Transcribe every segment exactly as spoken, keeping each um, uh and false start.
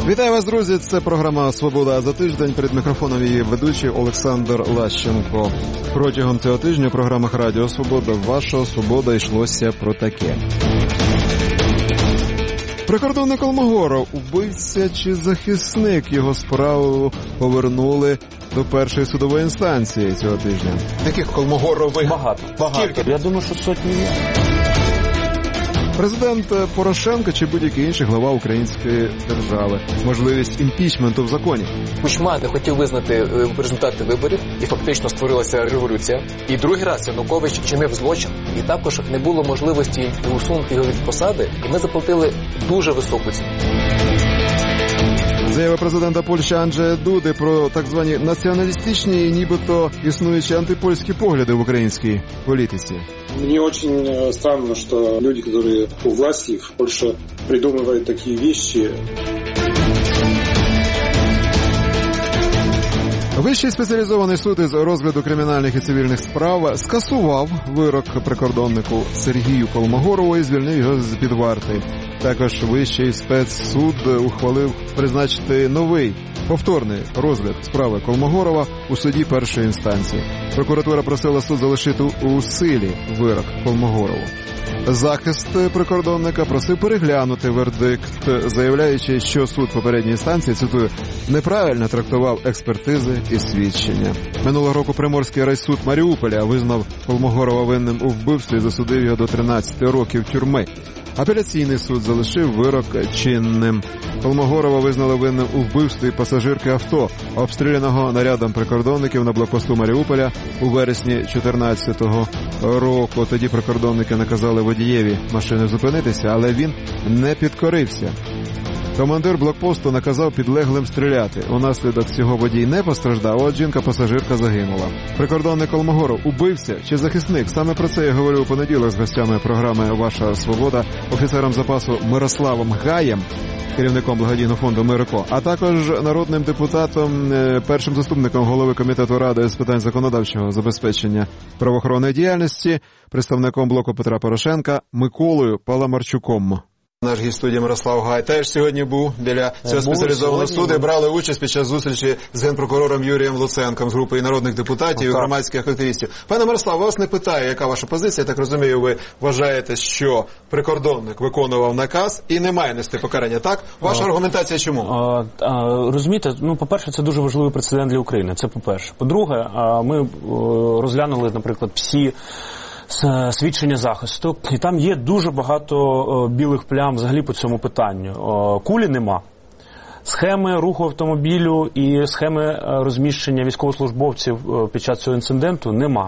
Вітаю вас, друзі! Це програма «Свобода за тиждень». Перед мікрофоном її ведучий Олександр Лащенко. Протягом цього тижня в програмах Радіо Свобода «Ваша свобода» йшлося про таке. Прикордонник Колмогоров, убивця чи захисник, його справу повернули до першої судової інстанції цього тижня. Таких Колмогорових багато. багато. Скільки? Я думаю, що сотні є. Президент Порошенко чи будь-який інший глава української держави. Можливість імпічменту в законі. Кучма не хотів визнати результати виборів, і фактично створилася революція. І другий раз Янукович чинив злочин, і також не було можливості усунути його від посади, і ми заплатили дуже високу ціну. Заява президента Польщі Анджея Дуди про так звані націоналістичні і нібито існуючі антипольські погляди в українській політиці. Мне очень странно, что люди, которые у власти в Польше придумывают такие вещи. Вищий спеціалізований суд із розгляду кримінальних і цивільних справ скасував вирок прикордоннику Сергію Колмогорову і звільнив його з-під варти. Також Вищий спецсуд ухвалив призначити новий, повторний розгляд справи Колмогорова у суді першої інстанції. Прокуратура просила суд залишити у силі вирок Колмогорову. Захист прикордонника просив переглянути вердикт, заявляючи, що суд попередньої інстанції, цитую, неправильно трактував експертизи і свідчення. Минулого року Приморський райсуд Маріуполя визнав Колмогорова винним у вбивстві і засудив його до тринадцяти років тюрми. Апеляційний суд залишив вирок чинним. Колмогорова визнали винним у вбивстві пасажирки авто, обстріляного нарядом прикордонників на блокпосту Маріуполя у вересні чотирнадцятого року. Тоді прикордонники наказали водієві машини зупинитися, але він не підкорився. Командир блокпосту наказав підлеглим стріляти. Унаслідок цього водій не постраждав, а от жінка-пасажирка загинула. Прикордонник Колмогоров убивця чи захисник? Саме про це я говорив у понеділок з гостями програми «Ваша свобода», офіцером запасу Мирославом Гаєм, керівником благодійного фонду «Мирико», а також народним депутатом, першим заступником голови комітету Ради з питань законодавчого забезпечення правоохоронної діяльності, представником блоку Петра Порошенка Миколою Паламарчуком. Наш гість студії Мирослав Гай теж сьогодні був біля цього спеціалізованого суду і брали участь під час зустрічі з генпрокурором Юрієм Луценком з групою народних депутатів і громадських активістів. Пане Мирослав, вас не питаю, яка ваша позиція. Я так розумію, ви вважаєте, що прикордонник виконував наказ і не має нести покарання, так? Ваша а, аргументація чому? А, а, розумієте, ну, по-перше, це дуже важливий прецедент для України, це по-перше. По-друге, ми розглянули, наприклад, всі свідчення захисту, і там є дуже багато о, білих плям взагалі по цьому питанню. О, кулі нема. Схеми руху автомобілю і схеми розміщення військовослужбовців під час цього інциденту нема.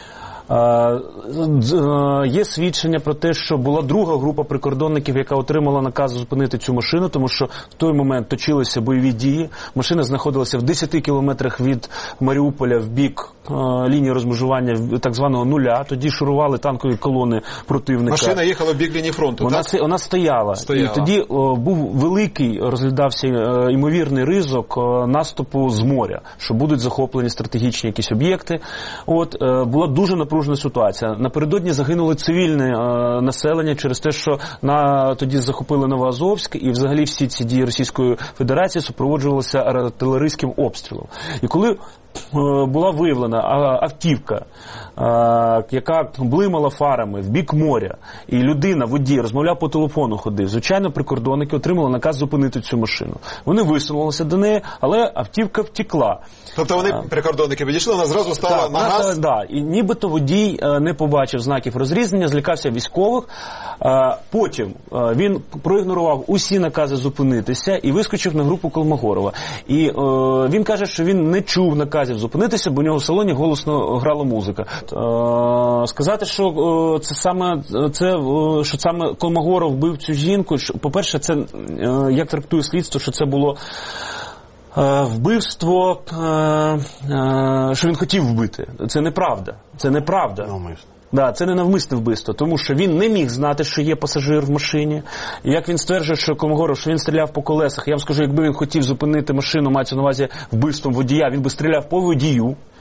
Є свідчення про те, що була друга група прикордонників, яка отримала наказ зупинити цю машину, тому що в той момент точилися бойові дії. Машина знаходилася в десяти кілометрах від Маріуполя в бік лінії розмежування так званого нуля. Тоді шурували танкові колони противника. Машина їхала в бік лінії фронту, вона, так? Вона стояла. стояла. І тоді о, був великий, розглядався е, ймовірний ризик о, наступу з моря, що будуть захоплені стратегічні якісь об'єкти. От, е, була дуже напружена ситуація. Напередодні загинули цивільне е, населення через те, що на, тоді захопили Новоазовськ, і взагалі всі ці дії Російської Федерації супроводжувалися артилерійським обстрілом. І коли була виявлена автівка, яка блимала фарами в бік моря, і людина, водій, розмовляв по телефону, ходив. Звичайно, прикордонники отримали наказ зупинити цю машину. Вони висунулися до неї, але автівка втекла. Тобто вони, прикордонники, підійшли, вона зразу стала так, на газ? Так, да. І нібито водій не побачив знаків розрізнення, злякався військових. Потім він проігнорував усі накази зупинитися і вискочив на групу Колмогорова. І він каже, що він не чув наказів зупинитися, бо у нього в салоні голосно грала музика. Сказати, що це саме, це, що саме Колмогоров вбив цю жінку, по-перше, це, як трактує слідство, що це було вбивство, що він хотів вбити. Це неправда. Це неправда. Да, це не навмисне вбивство, тому що він не міг знати, що є пасажир в машині. І як він стверджує, що Колмогоров, що він стріляв по колесах, я вам скажу, якби він хотів зупинити машину, мається на увазі вбивством водія, він би стріляв по водію,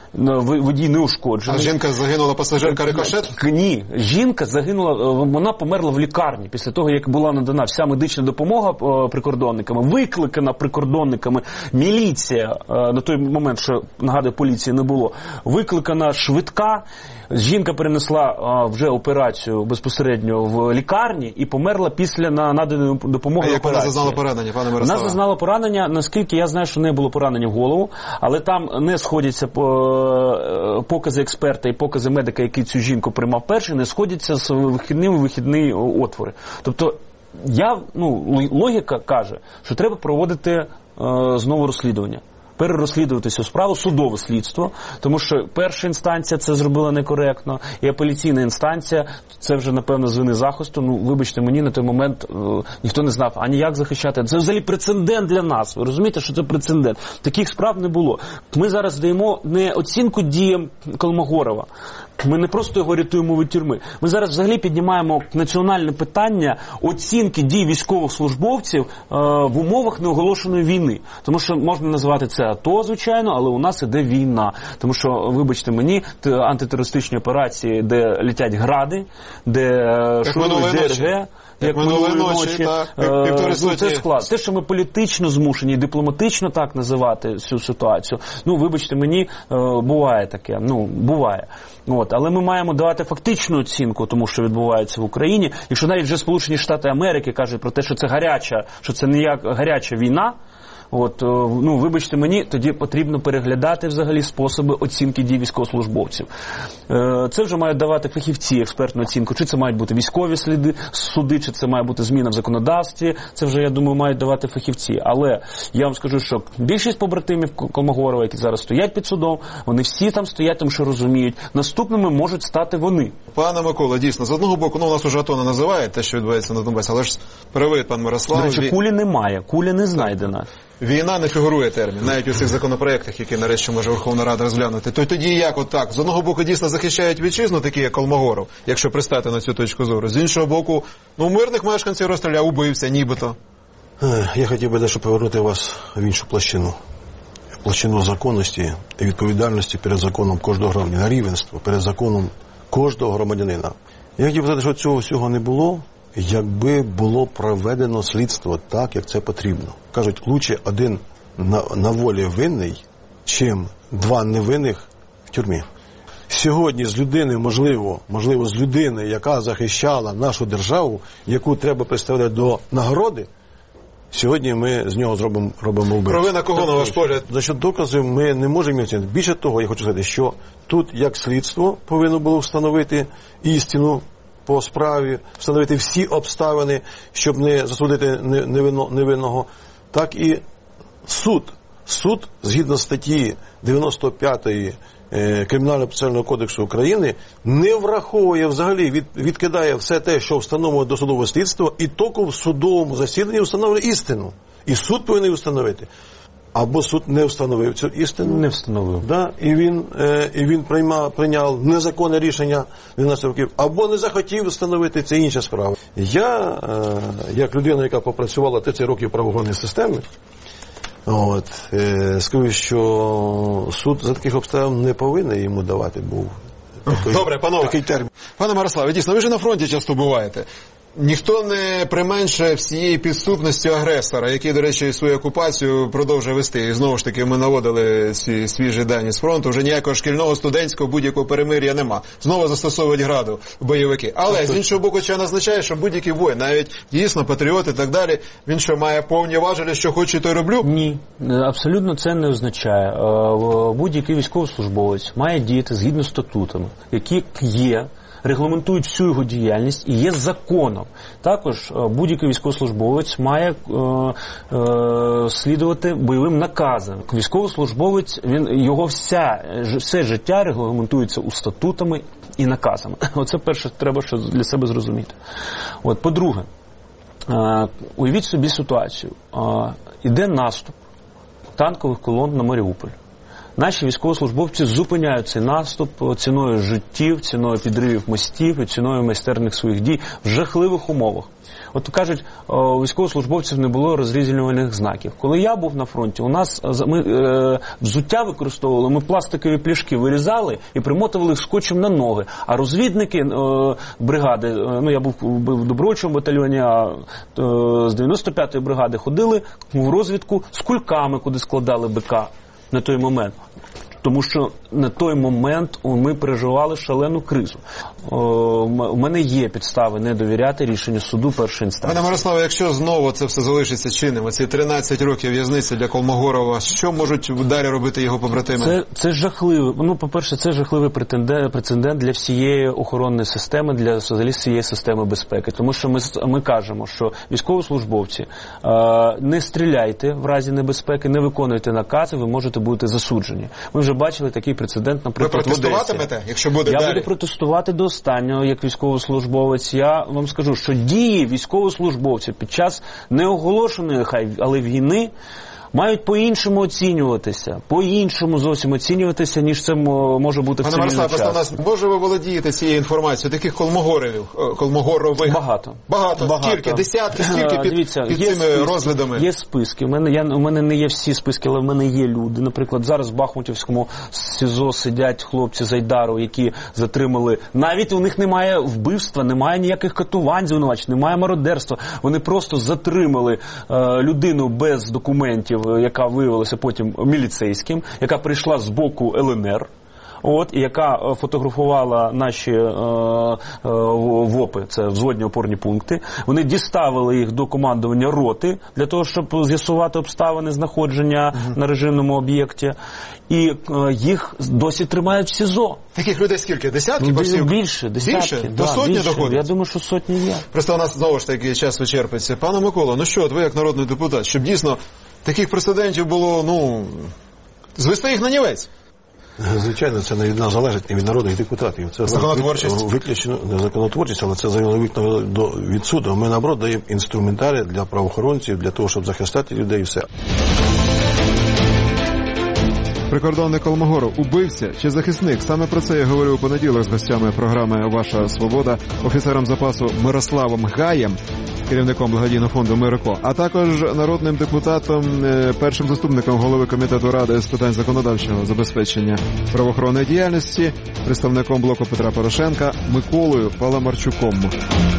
водій не ушкоджений. А жінка загинула, пасажирка рикошет? Ні, жінка загинула, вона померла в лікарні після того, як була надана вся медична допомога прикордонниками, викликана прикордонниками, міліція, на той момент, що, нагадую, поліції не було, викликана швидка, жінка перенесла вже операцію безпосередньо в лікарні і померла після наданої допомоги. А як вона зазнала поранення, пане Мирославе? Вона зазнала поранення, наскільки я знаю, що не було поранення в голову, але там не сходяться покази експерта і покази медика, який цю жінку приймав перший, не сходяться з вихідними вихідні отвори. Тобто, я, ну, логіка каже, що треба проводити е, знову розслідування. Перерозслідувати цю справу, судове слідство, тому що перша інстанція це зробила некоректно, і апеляційна інстанція, це вже, напевно, з вини захисту, ну, вибачте мені, на той момент е, ніхто не знав, а ніяк захищати. Це взагалі прецедент для нас, ви розумієте, що це прецедент. Таких справ не було. Ми зараз даємо не оцінку діям Колмогорова, ми не просто його рятуємо від тюрми. Ми зараз взагалі піднімаємо національне питання оцінки дій військових службовців е, в умовах неоголошеної війни. Тому що можна називати це АТО, звичайно, але у нас іде війна. Тому що, вибачте мені, антитерористичні операції, де летять гради, де шурують ДРГ, як, як минулої ночі, так, е, ну, це склад. Те, що ми політично змушені і дипломатично так називати цю ситуацію, ну, вибачте мені, е, буває таке, ну, буває. От, але ми маємо давати фактичну оцінку тому, що відбувається в Україні. Якщо навіть вже Сполучені Штати Америки кажуть про те, що це гаряча, що це не як гаряча війна, от, ну, вибачте мені, тоді потрібно переглядати взагалі способи оцінки дій військовослужбовців. Це вже мають давати фахівці експертну оцінку. Чи це мають бути військові сліди, суди, чи це має бути зміна в законодавстві. Це вже, я думаю, мають давати фахівці. Але я вам скажу, що більшість побратимів Колмогорова, які зараз стоять під судом, вони всі там стоять, тому що розуміють. Наступними можуть стати вони. Пане Микола, дійсно, з одного боку, ну, у нас уже АТО не називає те, що відбувається на Донбасі, але ж привид, пан Мирослав. До речі, кулі немає, куля не знайдена. Війна не фігурує термін, навіть у цих законопроєктах, які нарешті може Верховна Рада розглянути. То тоді як отак? З одного боку дійсно захищають вітчизну, такі як Колмогоров, якщо пристати на цю точку зору. З іншого боку, ну, мирних мешканців розстріляв, убився, нібито. Я хотів би дещо повернути вас в іншу площину. Площину законності і відповідальності перед законом кожного громадянина, рівенство перед законом кожного громадянина. Я хотів сказати, що цього всього не було, якби було проведено слідство так, як це потрібно. Кажуть, лучше один на, на волі винний, чим два невинних в тюрмі. Сьогодні з людини, можливо, можливо, з людини, яка захищала нашу державу, яку треба представляти до нагороди, сьогодні ми з нього зробимо робимо вбивцю. Провина кого, на ваш погляд? За що доказів ми не можемо оцінити. Більше того, я хочу сказати, що тут як слідство повинно було встановити істину по справі, встановити всі обставини, щоб не засудити невинного, так і суд. Суд, згідно статті дев'яносто п'ятої Кримінально-процесуального кодексу України, не враховує взагалі, від, відкидає все те, що встановлено досудове слідство, і тільки в судовому засіданні встановлює істину. І суд повинен встановити. Або суд не встановив цю істину. Не встановив. Да, і він, е, і він приймав, прийняв незаконне рішення дванадцять років. Або не захотів встановити, це інша справа. Я, е, як людина, яка попрацювала тридцять років в правоохоронній системі, от, е, скажу, що суд за таких обставин не повинен йому давати був такий, Добре, панове. такий термін. Пане Мирославе, дійсно, ви ж на фронті часто буваєте. Ніхто не применшує всієї підступності агресора, який, до речі, свою окупацію продовжує вести. І знову ж таки, ми наводили ці свіжі дані з фронту. Вже ніякого шкільного, студентського, будь-якого перемир'я нема. Знову застосовують граду бойовики. Але, з іншого боку, це не означає, що будь-який воїн, навіть дійсно патріот і так далі, він що, має повні важелі, що хочу, то й роблю? Ні, абсолютно це не означає. Будь-який військовослужбовець має діяти згідно з статутами, які є, регламентують всю його діяльність і є законом. Також будь-який військовослужбовець має е, е, слідувати бойовим наказам. Військовослужбовець, він, його вся, все життя регламентується у статутами і наказами. Оце перше треба що для себе зрозуміти. От, по-друге, е, уявіть собі ситуацію. Е, іде наступ танкових колон на Маріуполь. Наші військовослужбовці зупиняють цей наступ ціною життів, ціною підривів мостів і ціною майстерних своїх дій в жахливих умовах. От кажуть, у військовослужбовців не було розрізнювальних знаків. Коли я був на фронті, у нас ми е, взуття використовували, ми пластикові пляшки вирізали і примотували їх скотчем на ноги. А розвідники е, бригади, е, ну я був в добровольчому батальйоні, а е, з дев'яносто п'ятої бригади ходили в розвідку з кульками, куди складали БК на той момент. Тому що на той момент ми переживали шалену кризу. У мене є підстави не довіряти рішенню суду першої інстанції. Пане Мирославе, якщо знову це все залишиться чинним, оці тринадцять років в'язниці для Колмогорова, що можуть далі робити його побратими? Це, це жахливий, ну, по-перше, це жахливий прецедент для всієї охоронної системи, для взагалі всієї системи безпеки. Тому що ми, ми кажемо, що військовослужбовці, е, не стріляйте в разі небезпеки, не виконуйте накази, ви можете бути засуджені. Ми вже бачили такий прецедент, наприклад, в Одесі. Ви протестуватимете, якщо буде Я далі? Я буду протестувати до останнього, як військовослужбовець. Я вам скажу, що дії військовослужбовців під час неоголошеної, хай, але війни, мають по-іншому оцінюватися, по-іншому зовсім оцінюватися, ніж це може бути в цивільний час. Пане Мирославе, просто у нас, може ви володієте цією інформацією, таких колмогоровів, колмогорових? Багато. Багато? Багато. Скільки? Десятки? Скільки під, Дивіться, під є цими списки, розглядами? Є списки. У мене, я, у мене не є всі списки, але в мене є люди. Наприклад, зараз в Бахмутівському СІЗО сидять хлопці з Айдару, які затримали. Навіть у них немає вбивства, немає ніяких катувань звинувачень, немає мародерства. Вони просто затримали е, людину без документів, яка виявилася потім міліцейським, яка прийшла з боку Л Н Р. От, і яка фотографувала наші е, е, ВОПи, це взводні опорні пункти. Вони діставили їх до командування роти для того, щоб з'ясувати обставини знаходження uh-huh. на режимному об'єкті. І е, їх досі тримають в СІЗО. Таких людей скільки? Десятки? Ну, більше, десятки. Більше? Да, до сотні більше. доходить? Я думаю, що сотні є. Просто у нас знову ж таки час вичерпується. Пане Микола, ну що, от ви як народний депутат, щоб дійсно таких прецедентів було, ну, звести їх на нівець? Звичайно, це не від нас залежить, не від народних депутатів. Це законотворчість? Виключно не законотворчість, але це залежно від суду. Ми, наоборот, даємо інструментарій для правоохоронців, для того, щоб захистити людей і все. Прикордонник Колмогоров – убивця чи захисник? Саме про це я говорив у понеділок з гостями програми «Ваша свобода», офіцером запасу Мирославом Гаєм, керівником благодійного фонду «Мироко», а також народним депутатом, першим заступником голови комітету Ради з питань законодавчого забезпечення правоохоронної діяльності, представником блоку Петра Порошенка Миколою Паламарчуком.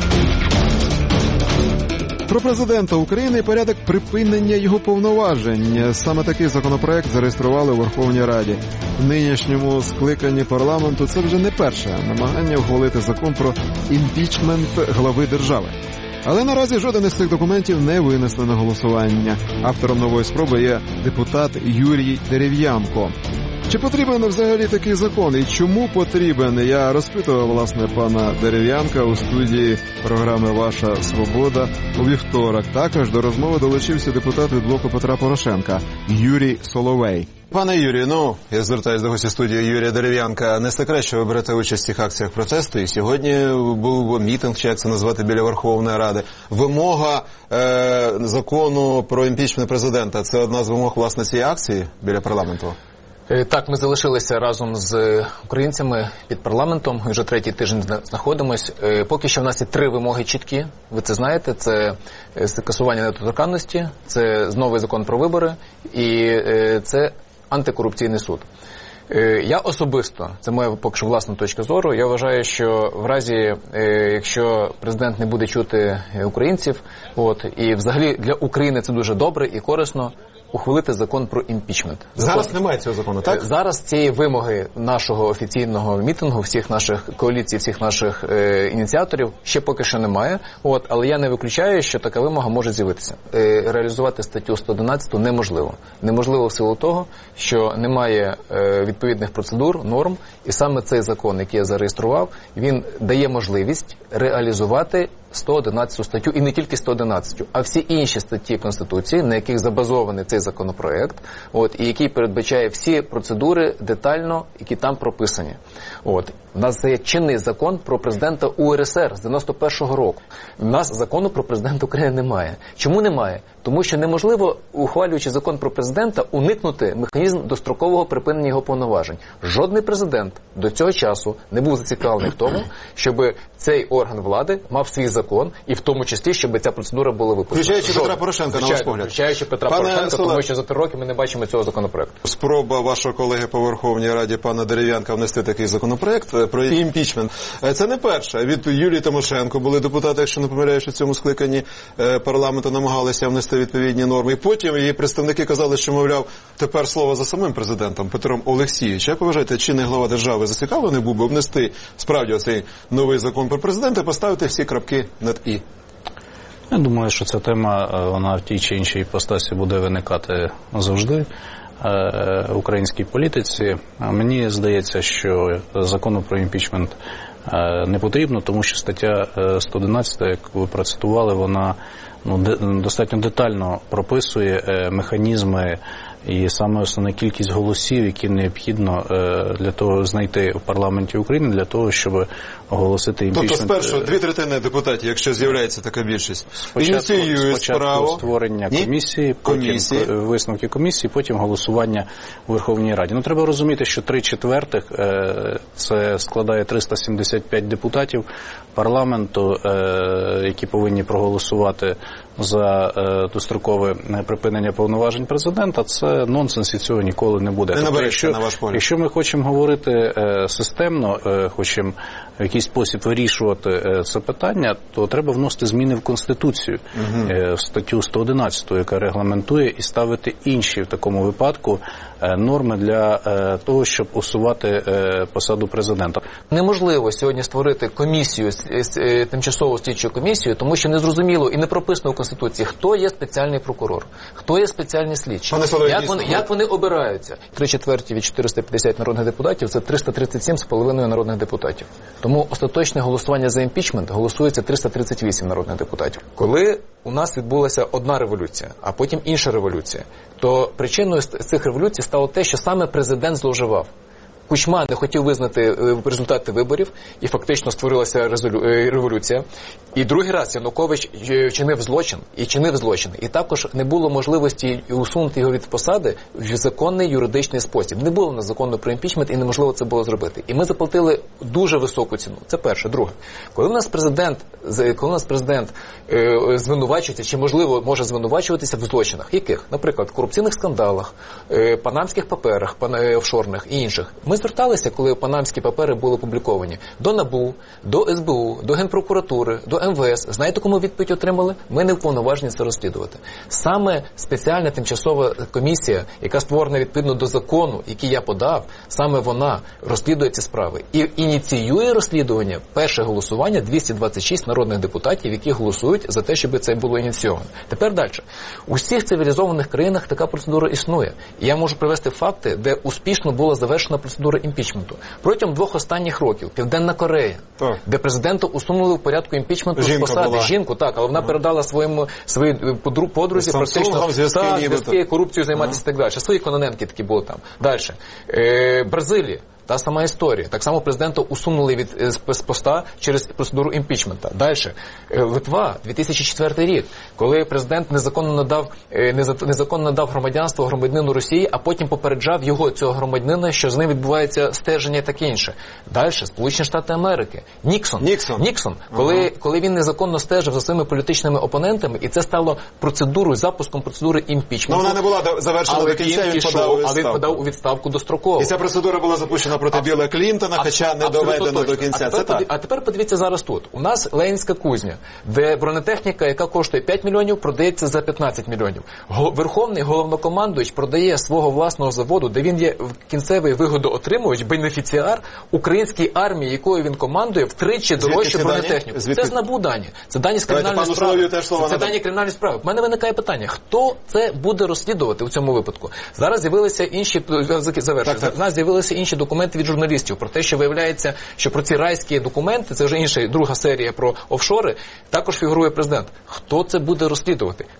Про президента України і порядок припинення його повноважень. Саме такий законопроект зареєстрували у Верховній Раді. В нинішньому скликанні парламенту це вже не перше намагання ухвалити закон про імпічмент глави держави. Але наразі жоден із цих документів не винесли на голосування. Автором нової спроби є депутат Юрій Дерев'янко. Чи потрібен взагалі такий закон і чому потрібен? Я розпитував, власне, пана Дерев'янка у студії програми «Ваша свобода» у вівторок. Також до розмови долучився депутат від блоку Петра Порошенка Юрій Соловей. Пане Юрію, ну, я звертаюся до гостя студії Юрія Дерев'янка. Не секрет, що ви берете участь в цих акціях протесту, і сьогодні був мітинг, чи як це назвати, біля Верховної Ради. Вимога е, закону про імпічмент президента – це одна з вимог, власне, цієї акції біля парламенту? Так, ми залишилися разом з українцями під парламентом, вже третій тиждень знаходимось. Поки що в нас є три вимоги чіткі, ви це знаєте, це скасування недоторканності, це новий закон про вибори і це антикорупційний суд. Я особисто, це моя поки що власна точка зору, я вважаю, що в разі, якщо президент не буде чути українців, от, і взагалі для України це дуже добре і корисно, ухвалити закон про імпічмент. Закон... Зараз немає цього закону, так? Зараз цієї вимоги нашого офіційного мітингу, всіх наших коаліцій, всіх наших е, ініціаторів ще поки що немає. От, але я не виключаю, що така вимога може з'явитися. Е, реалізувати статтю сто одинадцять неможливо. Неможливо в силу того, що немає е, відповідних процедур, норм, і саме цей закон, який я зареєстрував, він дає можливість реалізувати сто одинадцяту статтю, і не тільки сто одинадцяту, а всі інші статті Конституції, на яких забазований цей законопроект, от, і який передбачає всі процедури детально, які там прописані. От. У нас є чинний закон про президента У Р С Р з дев'яносто першого року. У нас закону про президента України немає. Чому немає? Тому що неможливо, ухвалюючи закон про президента, уникнути механізм дострокового припинення його повноважень. Жодний президент до цього часу не був зацікавлений в тому, щоб цей орган влади мав свій закон, і в тому числі, щоб ця процедура була випущена. Включаючи Петра Порошенка, на ваш погляд. Включаючи Петра Пане Порошенка, Соле... тому що за три роки ми не бачимо цього законопроекту. Спроба вашого колеги по Верховній Раді, пана Дерев'янка, внести такий законопроект про імпічмент. Це не перше. Від Юлії Тимошенко були депутати, якщо не помиляюсь, у цьому скликанні парламенту намагалися внести відповідні норми. І потім її представники казали, що, мовляв, тепер слово за самим президентом Петром Олексійовичем. Як ви вважаєте, чинний глава держави зацікавлений був би внести справді оцей новий закон про президента і поставити всі крапки над «і»? Я думаю, що ця тема, вона в тій чи іншій іпостасі буде виникати завжди в українській політиці. Мені здається, що закону про імпічмент не потрібно, тому що стаття сто одинадцять, як ви процитували, вона ну, достатньо детально прописує механізми і саме основна кількість голосів, які необхідно для того знайти в парламенті України, для того, щоб оголосити імпічмент. Тобто спершу дві третини депутатів, якщо з'являється така більшість, спочатку, ініціюють спочатку справу. створення Ні? комісії, комісії, потім висновки комісії, потім голосування у Верховній Раді. Ну, треба розуміти, що три четвертих – це складає триста сімдесят п'ять депутатів парламенту, які повинні проголосувати за дострокове припинення повноважень президента. Це нонсенс, і цього ніколи не буде. Не тобто, якщо, на ваш погляд. Якщо ми хочемо говорити е, системно, е, хочемо в якийсь спосіб вирішувати е, це питання, то треба вносити зміни в Конституцію, угу. е, в статтю сто одинадцять, яка регламентує, і ставити інші в такому випадку е, норми для е, того, щоб усувати е, посаду президента. Неможливо сьогодні створити комісію, е, тимчасову слідчу комісію, тому що не зрозуміло і не прописано в Конституції, хто є спеціальний прокурор, хто є спеціальний слідчий. Як вони, як вони обираються? Три четверті від чотириста п'ятдесят народних депутатів – це триста тридцять сім з половиною народних депутатів. Тому остаточне голосування за імпічмент голосується триста тридцять вісім народних депутатів. Коли у нас відбулася одна революція, а потім інша революція, то причиною з цих революцій стало те, що саме президент зловживав. Кучма не хотів визнати результати виборів, і фактично створилася резолю... революція. І другий раз Янукович чинив злочин, і чинив злочин. І також не було можливості усунути його від посади в законний юридичний спосіб. Не було на закону про імпічмент, і неможливо це було зробити. І ми заплатили дуже високу ціну. Це перше. Друге. Коли у нас президент, коли у нас президент е, звинувачується, чи можливо може звинувачуватися в злочинах, яких? Наприклад, в корупційних скандалах, е, панамських паперах, пан, е, офшорних і інших. Ми зверталися, коли панамські папери були опубліковані, до НАБУ, до ес бе у, до Генпрокуратури, до ем ве ес. Знаєте, кому відповідь отримали? Ми не вповноважені це розслідувати. Саме спеціальна тимчасова комісія, яка створена відповідно до закону, який я подав, саме вона розслідує ці справи. І ініціює розслідування перше голосування двісті двадцять шість народних депутатів, які голосують за те, щоб це було ініційовано. Тепер далі. У всіх цивілізованих країнах така процедура існує. І я можу привести факти, де успішно була завершена процедура імпічменту. Протягом двох останніх років Південна Корея, так. де президента усунули в порядку імпічменту з посади. Була. Жінку, так, але вона ага. передала своєму своїй подрузі практично зв'язки, корупцію займатися ага. і так далі. Свої кононенки такі були там. Далі. Е, Бразилія. Та сама історія. Так само президента усунули від з поста через процедуру імпічмента. Далі. Литва, дві тисячі четвертий рік, коли президент незаконно надав незаконно надав громадянство громадянину Росії, а потім попереджав його, цього громадянина, що з ним відбувається стеження і таке інше. Далі. Сполучені Штати Америки. Ніксон. Ніксон. Ніксон. Коли, ага. коли він незаконно стежив за своїми політичними опонентами, і це стало процедурою, запуском процедури імпічменту. Ну, вона не була завершена до кінця, він подав у відставку. Але він подав у відставку достроково. І ця процедура була запущена проти Білла Клінтона, а, хоча не доведено до кінця. А тепер, це так. а тепер подивіться зараз тут. У нас Ленінська кузня, де бронетехніка, яка коштує п'ять мільйонів, продається за п'ятнадцять мільйонів. Верховний головнокомандуючий продає свого власного заводу, де він є кінцевий вигодоотримувач, бенефіціар українській армії, якою він командує, втричі дорожче бронетехніку. Це з НАБУ дані. Це дані з кримінальної справи. Це, це дані кримінальної справи. У мене виникає питання, хто це буде розслідувати у цьому випадку? Зараз з'явилися інші завершення. У нас з'явилися інші документи від журналістів про те, що виявляється, що про ці райські документи, це вже інша, друга серія про офшори, також фігурує президент. Хто це буде розслідувати?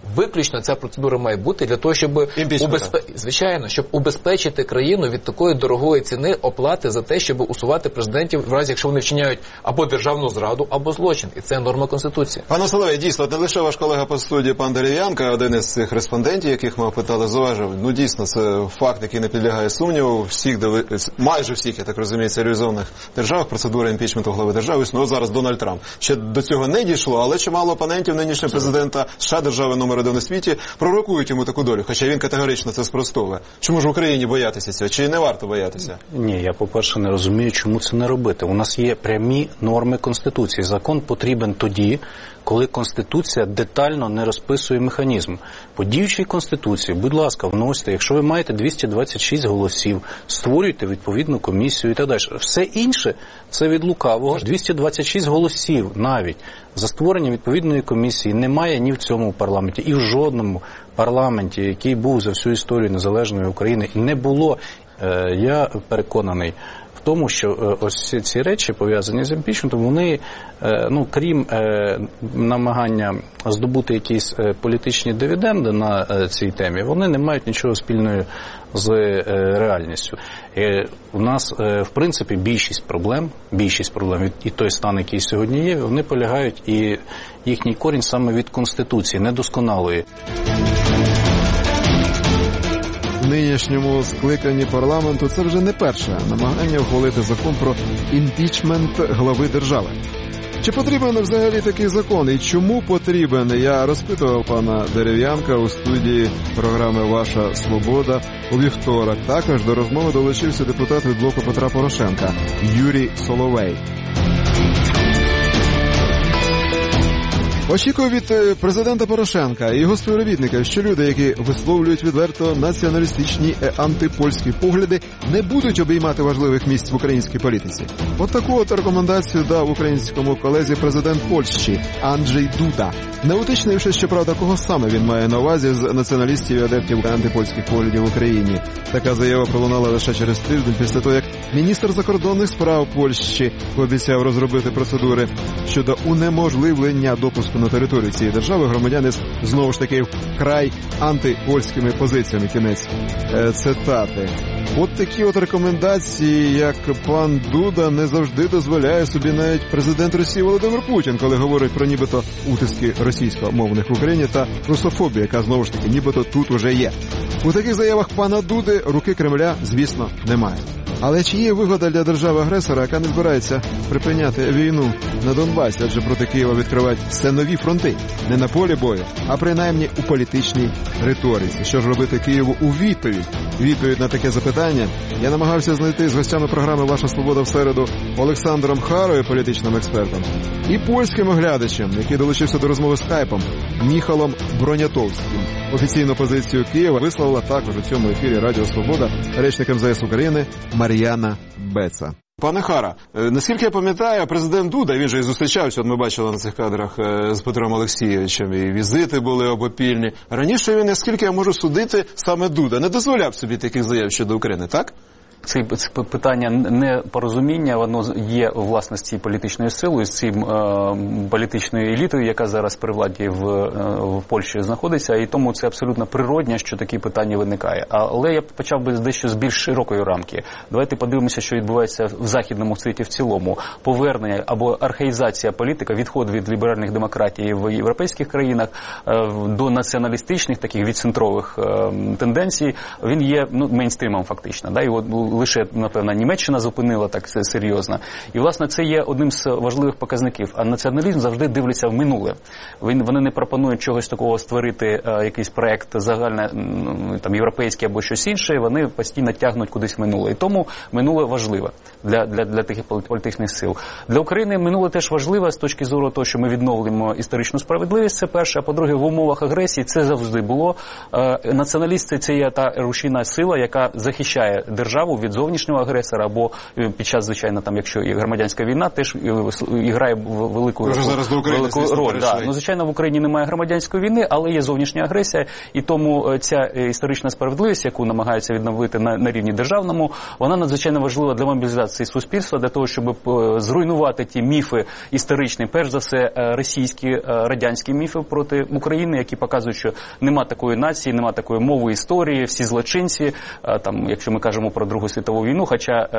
Виключно ця процедура має бути для того, щоб убезпе... звичайно, щоб убезпечити країну від такої дорогої ціни оплати за те, щоб усувати президентів в разі, якщо вони вчиняють або державну зраду, або злочин. І це норма Конституції. Пане Соловей, дійсно, не лише ваш колега по студії пан Дерев'янко, один із цих респондентів, яких ми опитали, зауважив, ну дійсно, це факт, який не підлягає сумніву. Всіх, майже всіх, я так розумію, цивілізованих державах процедура імпічменту глави держави існує. Зараз Дональд Трамп. Ще до цього не дійшло, але чимало опонентів нинішнього президента США, держави номер один у світі, пророкують йому таку долю, хоча він категорично це спростовує. Чому ж в Україні боятися цього? Чи не варто боятися? Ні, я, по-перше, не розумію, чому це не робити. У нас є прямі норми Конституції. Закон потрібен тоді, коли Конституція детально не розписує механізм. По діючій Конституції, будь ласка, вносьте, якщо ви маєте двісті двадцять шість голосів, створюйте відповідну комісію і так далі. Все інше – це від лукавого. двісті двадцять шість голосів навіть за створення відповідної комісії немає ні в цьому парламенті, і в жодному парламенті, який був за всю історію незалежної України, і не було. Я переконаний в тому, що ось ці речі, пов'язані з імпічментом, вони, ну, крім намагання здобути якісь політичні дивіденди на цій темі, вони не мають нічого спільного з реальністю. І у нас, в принципі, більшість проблем, більшість проблем і той стан, який сьогодні є, вони полягають, і їхній корінь саме від Конституції, недосконалої. В нинішньому скликанні парламенту це вже не перше намагання ухвалити закон про імпічмент глави держави. Чи потрібен взагалі такий закон і чому потрібен? Я розпитував пана Дерев'янка у студії програми «Ваша свобода» у вівторок. Також до розмови долучився депутат від блоку Петра Порошенка Юрій Соловей. Очікую від президента Порошенка і його співробітників, що люди, які висловлюють відверто націоналістичні антипольські погляди, не будуть обіймати важливих місць в українській політиці. От таку от рекомендацію дав українському колезі президент Польщі Анджей Дуда, не уточнивши, щоправда, кого саме він має на увазі з націоналістів і адептів антипольських поглядів в Україні. Така заява пролунала лише через тиждень після того, як міністр закордонних справ Польщі пообіцяв розробити процедури щодо унеможливлення допуску на територію цієї держави громадяни з, знову ж таки, вкрай антипольськими позиціями. Кінець е, цитати. От такі от рекомендації, як пан Дуда, не завжди дозволяє собі навіть президент Росії Володимир Путін, коли говорить про нібито утиски російськомовних в Україні та русофобію, яка, знову ж таки, нібито тут уже є. У таких заявах пана Дуди руки Кремля, звісно, немає. Але чи є вигода для держави-агресора, яка не збирається припиняти війну на Донбасі, адже проти Києва відкривають все нові фронти, не на полі бою, а принаймні у політичній риториці. Що ж робити Києву у відповідь? Відповідь на таке запитання я намагався знайти з гостями програми «Ваша свобода» в середу Олександром Харою, політичним експертом, і польським оглядачем, який долучився до розмови скайпом, Міхалом Бронятовським. Офіційну позицію Києва висловила також у цьому ефірі Радіо Свобода речник ем зе ес України Мар'яна Беца. Пане Хара, наскільки я пам'ятаю, президент Дуда, він же і зустрічався, от ми бачили на цих кадрах з Петром Олексійовичем, і візити були обопільні. Раніше він, наскільки я можу судити, саме Дуда не дозволяв собі таких заяв щодо України, так? Це питання непорозуміння, воно є у власності політичної сили, з цим е, політичною елітою, яка зараз при владі в, е, в Польщі знаходиться, і тому це абсолютно природне, що такі питання виникає. Але я почав би дещо з більш широкої рамки. Давайте подивимося, що відбувається в західному світі в цілому. Повернення або архаїзація політика, відход від ліберальних демократій в європейських країнах е, до націоналістичних, таких відцентрових е, тенденцій, він є, ну, мейнстрімом фактично. Да? І от лише, напевно, Німеччина зупинила так серйозно. І, власне, це є одним з важливих показників. А націоналізм завжди дивиться в минуле. Вони не пропонують чогось такого створити, якийсь проект загальне, там, європейський або щось інше, вони постійно тягнуть кудись в минуле. І тому минуле важливе для, для, для тих політичних сил. Для України минуле теж важливе з точки зору того, що ми відновлюємо історичну справедливість, це перше. А по-друге, в умовах агресії це завжди було. Націоналісти – це є та рушійна сила, яка захищає державу від зовнішнього агресора, або під час, звичайно, там, якщо і громадянська війна, теж і грає велику, велику роль. Да. Ну, звичайно, в Україні немає громадянської війни, але є зовнішня агресія, і тому ця історична справедливість, яку намагаються відновити на, на рівні державному, вона надзвичайно важлива для мобілізації суспільства, для того, щоб зруйнувати ті міфи історичні, перш за все російські, радянські міфи проти України, які показують, що нема такої нації, нема такої мови історії, всі злочинці, там, якщо ми кажемо про Другу світову війну, хоча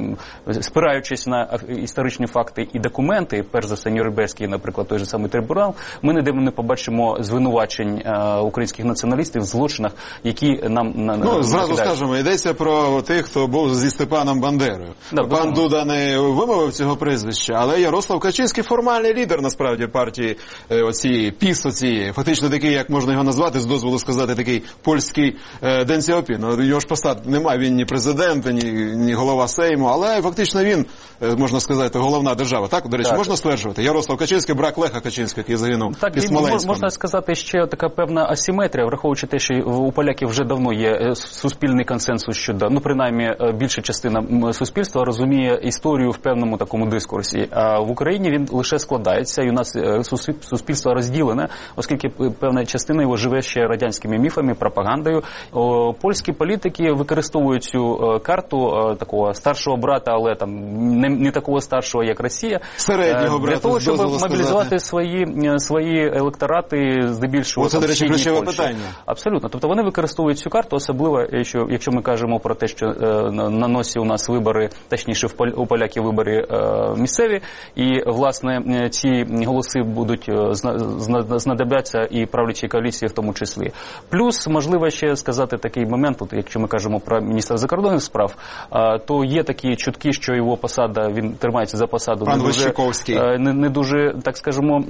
спираючись на історичні факти і документи, перш за все Нюрнберзький, наприклад, той же самий трибунал, ми ніде не побачимо звинувачень українських націоналістів в злочинах, які нам на ну, зразу скажемо, йдеться про тих, хто був зі Степаном Бандерою. Да, Пан Дуда не вимовив цього прізвища, але Ярослав Качинський формальний лідер, насправді, партії оцієї, піс оцієї, фактично такий, як можна його назвати, з дозволу сказати, такий польський е, Ден Сяопін. Його ж посад немає, він ні президент, ні, ні голова Сейму, але фактично він, е, можна сказати, головна держава. Так, до речі, так. Можна стверджувати? Ярослав Качинський, брак Леха Качинського, який загинув так, під Смоленськом. Можна сказати, ще така певна асиметрія, враховуючи те, що у поляків вже давно є суспільний консенсус щодо, ну, принаймні, більша частина суспільства розуміє історію в певному такому дискурсі. А в Україні він лише складається, і у нас суспільство розділене, оскільки певна частина його живе ще радянськими міфами, пропагандою. О, польські політики використовують цю карту о, такого старшого брата, але там не, не такого старшого, як Росія, середнього брата, для того, щоб мобілізувати свої, свої електорати здебільшого. Оце, до речі, ключове питання. Абсолютно. Тобто вони використовують цю карту, особливо, якщо, якщо ми кажемо про те, що е, на носі у нас вибори, точніше у поляків вибори е, місцеві, і, власне, ці голоси будуть е, знадобляться і правлячій коаліції в тому числі. Плюс, можливо, ще сказати такий момент, от, якщо ми кажемо про міністра закордонних справ, е, то є такі чутки, що його посада, він тримається за посаду Пан не дуже, е, не, не дуже, так скажемо,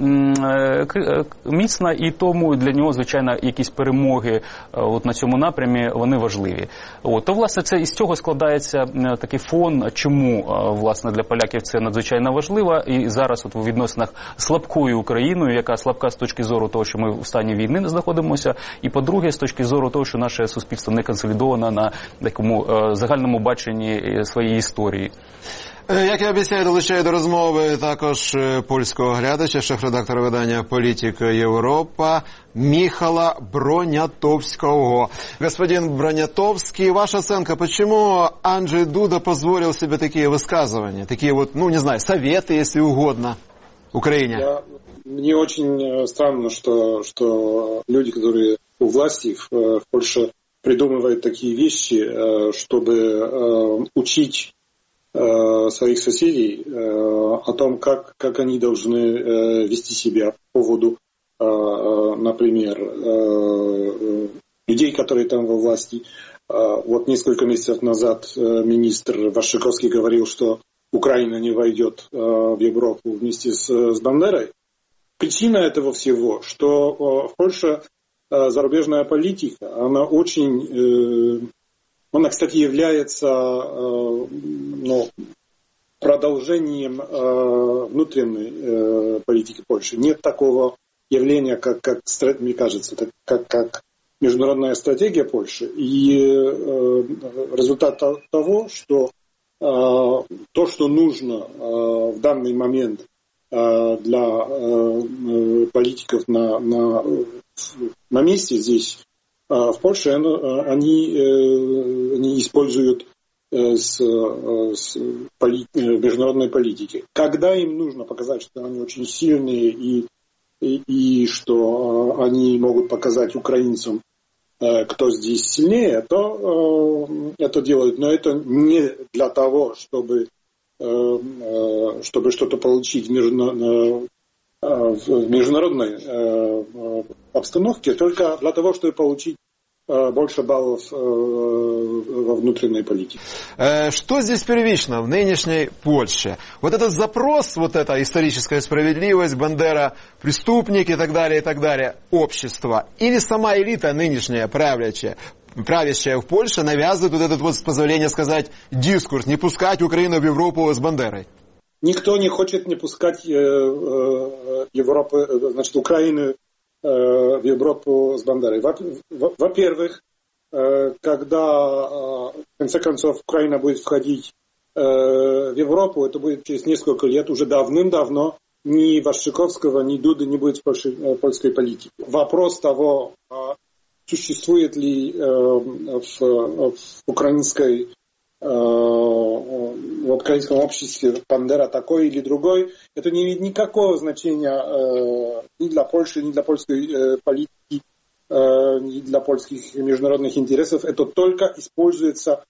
е, міцна, і тому для нього, звичайно, якісь перемоги е, от на цьому напрямі, вони важливі. От, то, власне, це із цього складається е, такий фон, чому, е, власне, для поляків це надзвичайно важливо, і зараз от у відносинах слабкою Україною, яка слабка з точки зору того, що ми в стані війни не знаходимося, і, по-друге, з точки зору того, що наше суспільство не консолідовано на такому е, загальному баченні своєї історії. Як я обіцяю, долучаю до розмови також польського глядача, шеф-редактора видання «Політик Європа» Михала Бронятовского. Господин Бронятовский, ваша оценка, почему Анджей Дуда позволил себе такие высказывания, такие вот, ну, не знаю, советы, если угодно, Украине? Я, мне очень странно, что, что люди, которые у власти в, в Польше, придумывают такие вещи, чтобы учить своих соседей о том, как, как они должны вести себя по поводу, например, людей, которые там во власти. Вот несколько месяцев назад министр Ващиковский говорил, что Украина не войдет в Европу вместе с, с Бандерой. Причина этого всего, что в Польше зарубежная политика, она очень... Она, кстати, является э, ну, продолжением э, внутренней э, политики Польши. Нет такого явления, как, как мне кажется, как, как международная стратегия Польши. И э, результат того, что э, то, что нужно э, в данный момент э, для э, политиков на, на, на месте здесь, в Польше они, они используют с, с поли, международной политики. Когда им нужно показать, что они очень сильные и, и, и что они могут показать украинцам, кто здесь сильнее, то это делают. Но это не для того, чтобы, чтобы что-то получить в международной, в международной обстановке, только для того, чтобы получить больше баллов во внутренней политике. Что здесь первично в нынешней Польше? Вот этот запрос, вот эта историческая справедливость, Бандера, преступник и так далее, и так далее, общество, или сама элита нынешняя, правящая, правящая в Польше, навязывает вот этот вот, с позволения сказать, дискурс, не пускать Украину в Европу с Бандерой? Никто не хочет не пускать Европы, значит, Украину в Европу с Бандерой. Во-первых, когда, в конце концов, Украина будет входить в Европу, это будет через несколько лет, уже давным-давно ни Вaszczykowskiego, ни Дуды не будет в польской политике. Вопрос того, существует ли в, в украинской в украинском обществе Бандера такой или другой, это не имеет никакого значения ни для Польши, ни для польской политики, ни для польских международных интересов. Это только используется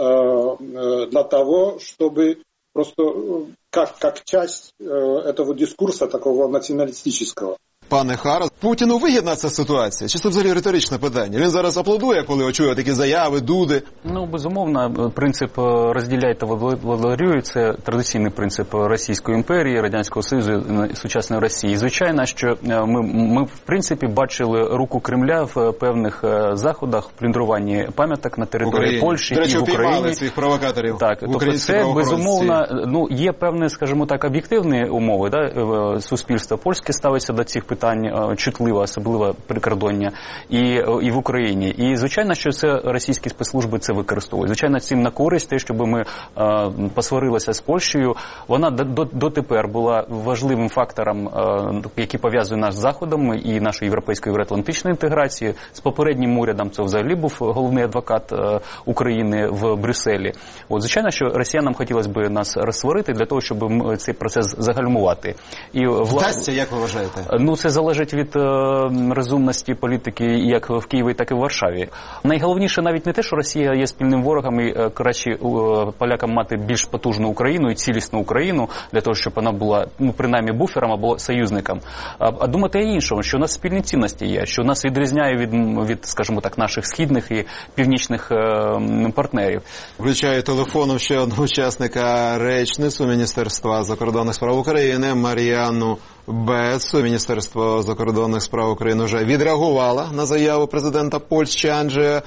для того, чтобы просто как, как часть этого дискурса такого націоналістичного. Пане Харо, Путіну вигідна ця ситуація? Чи це взагалі риторичне питання? Він зараз аплодує, коли чує такі заяви, Дуди? Ну, безумовно, принцип «розділяй та владарюй» – це традиційний принцип Російської імперії, Радянського Союзу, сучасної Росії. Звичайно, що ми, ми в принципі, бачили руку Кремля в певних заходах, в плюндруванні пам'яток на території Україні. Польщі. До речі, і в Україні. своїх провокаторів. Так, тобто це, безумовно, ну, є певні, скажімо так, об'єктивні умови, да? Суспільство польське ставиться до цих питань чутливо, особливо прикордоння, і, і в Україні. І, звичайно, що це російські спецслужби це використовують. Звичайно, цим на користь те, щоб ми е, посварилися з Польщею. Вона дотепер була важливим фактором, е, який пов'язує нас з Заходом і нашою європейською євроатлантичною інтеграцією. З попереднім урядом це взагалі був головний адвокат е, України в Брюсселі. От, звичайно, що росіянам хотілося б нас розсварити для того, щоб цей процес загальмувати. І вла... Вдасться, як ви вважаєте? Ну, це залежить від е, розумності політики як в Києві, так і в Варшаві. Найголовніше навіть не те, що Росія є спільним ворогом і е, краще е, полякам мати більш потужну Україну і цілісну Україну, для того, щоб вона була, ну, принаймні буфером або союзником. А, а думати іншому, що у нас спільні цінності є, що нас відрізняє від, від, скажімо так, наших східних і північних е, партнерів. Включаю телефоном ще одного учасника речницю Міністерства закордонних справ України Мар'яну Бецу. Міністерство закордонних справ України вже відреагувало на заяву президента Польщі Анджея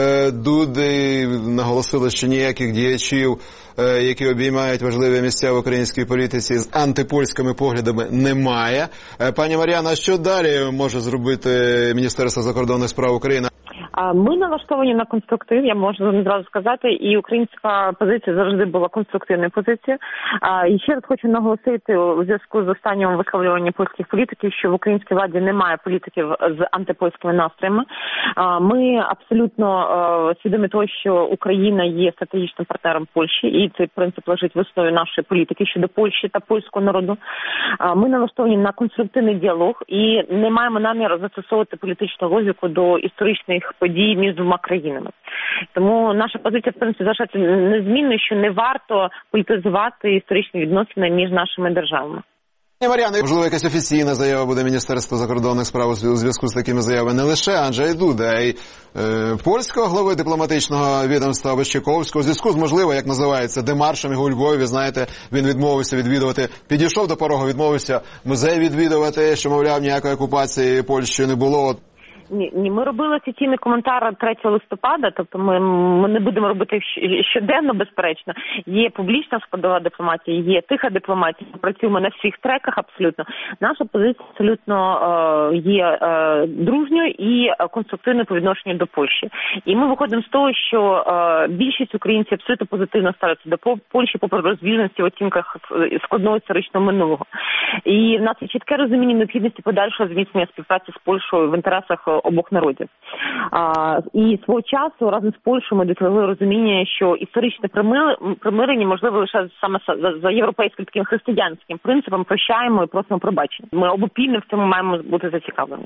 Дуди. Наголосили, що ніяких діячів, які обіймають важливі місця в українській політиці, з антипольськими поглядами немає. Пані Мар'яна, що далі може зробити Міністерство закордонних справ України? Ми налаштовані на конструктив, я можу зразу сказати, і українська позиція завжди була конструктивною позицією. І ще раз хочу наголосити у зв'язку з останнім висловлюванням польських політиків, що в українській владі немає політиків з антипольськими настроями. Ми абсолютно свідомі того, що Україна є стратегічним партнером Польщі, і цей принцип лежить в основі нашої політики щодо Польщі та польського народу. Ми налаштовані на конструктивний діалог і не маємо наміру застосовувати політичну логіку до історичних подій між двома країнами. Тому наша позиція, в принципі, залишається незмінною, що не варто політизувати історичні відносини між нашими державами. Пані Мар'яно, можливо, якась офіційна заява буде Міністерства закордонних справ у зв'язку з такими заявами не лише Анджея Дуди, а й е, польського глави дипломатичного відомства Вaszczykowskiego. У зв'язку з, можливо, як називається, демаршем його у Львові, знаєте, він відмовився відвідувати, підійшов до порогу, відмовився музей відвідувати, що, мовляв, ніякої окупації Польщею не було. Ні, ні, ми робили офіційний коментар третього листопада, тобто ми, ми не будемо робити щоденно, безперечно. Є публічна складова дипломатія, є тиха дипломатія, ми працюємо на всіх треках абсолютно. Наша позиція абсолютно е, є е, дружньою і конструктивною по відношенню до Польщі. І ми виходимо з того, що е, більшість українців абсолютно позитивно ставляться до Польщі, попри розбіжності в оцінках складного історичного минулого. І в нас є чітке розуміння необхідності подальшого зміцнення співпраці з Польщею в інтересах обох народів. А, і свого часу разом з Польщею ми досягли розуміння, що історичне примирення можливо лише саме за, за європейським таким християнським принципом прощаємо і просимо пробачення. Ми обопільно в цьому маємо бути зацікавлені.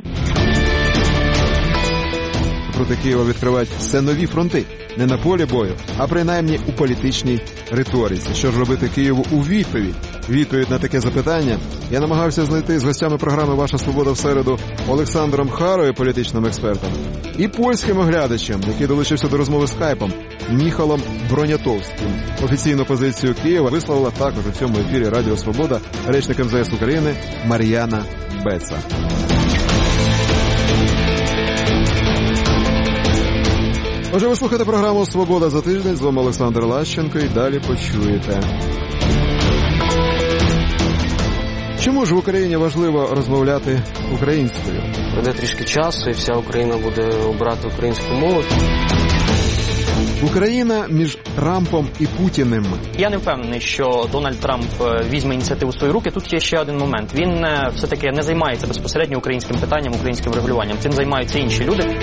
Проти Києва відкривають все нові фронти. Не на полі бою, а принаймні у політичній риториці. Що ж робити Києву у відповідь? Відповідь на таке запитання я намагався знайти з гостями програми «Ваша свобода» в середу Олександром Харою, політичним експертом, і польським оглядачем, який долучився до розмови скайпом, Міхалом Бронятовським. Офіційну позицію Києва висловила також у цьому ефірі Радіо Свобода речник ем зе ес України Мар'яна Беца. Отже, ви слухаєте програму «Свобода за тиждень». З вами Олександр Лащенко і далі почуєте. Чому ж в Україні важливо розмовляти українською? Пройде трішки часу, і вся Україна буде обирати українську мову. Україна між Трампом і Путіним. Я не впевнений, що Дональд Трамп візьме ініціативу в свої руки. Тут є ще один момент. Він все-таки не займається безпосередньо українським питанням, українським регулюванням. Цим займаються інші люди.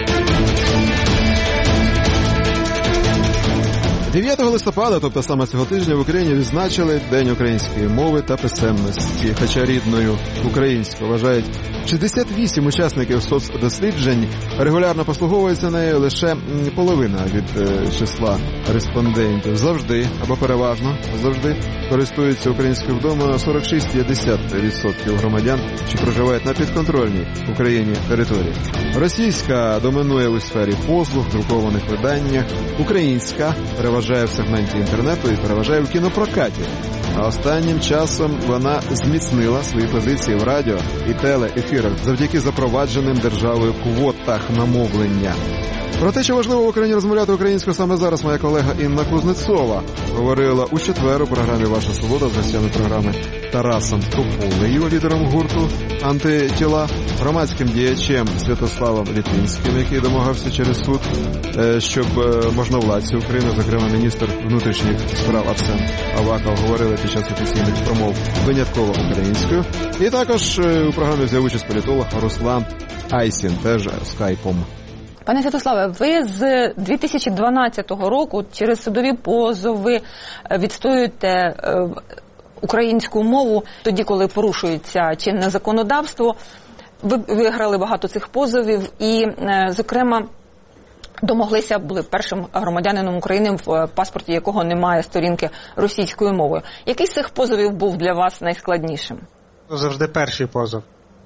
дев'ятого листопада, тобто саме цього тижня, в Україні відзначили День української мови та писемності. Хоча рідною українською вважають шістдесят вісім учасників соцдосліджень, регулярно послуговується нею лише половина від е, числа респондентів. Завжди, або переважно завжди, користуються українською вдома сорок шість - п'ятдесят відсотків громадян, що проживають на підконтрольній Україні території. Російська домінує у сфері послуг, друкованих виданнях, українська переважає в сегменті інтернету і переважає в кінопрокаті. А останнім часом вона зміцнила свої позиції в радіо і телеефірах завдяки запровадженим державою квотах на мовлення. Про те, що важливо в Україні розмовляти українською саме зараз, моя колега Інна Кузнецова говорила у четвер у програмі «Ваша свобода» з гостями програми Тарасом Тополею, лідером гурту «Антитіла», громадським діячем Святославом Літвінським, який домагався через суд, щоб можновладці України, зокрема міністр внутрішніх справ Арсен Аваков, говорили під час офіційних промов винятково українською. І також у програмі взяв участь політолог Руслан Айсін, теж скайпом. Пане Святославе, ви з дві тисячі дванадцятого року через судові позови відстоюєте українську мову тоді, коли порушується чинне законодавство. Ви виграли багато цих позовів і, зокрема, домоглися, були першим громадянином України, в паспорті якого немає сторінки російською мовою. Який з цих позовів був для вас найскладнішим? Завжди перший позов.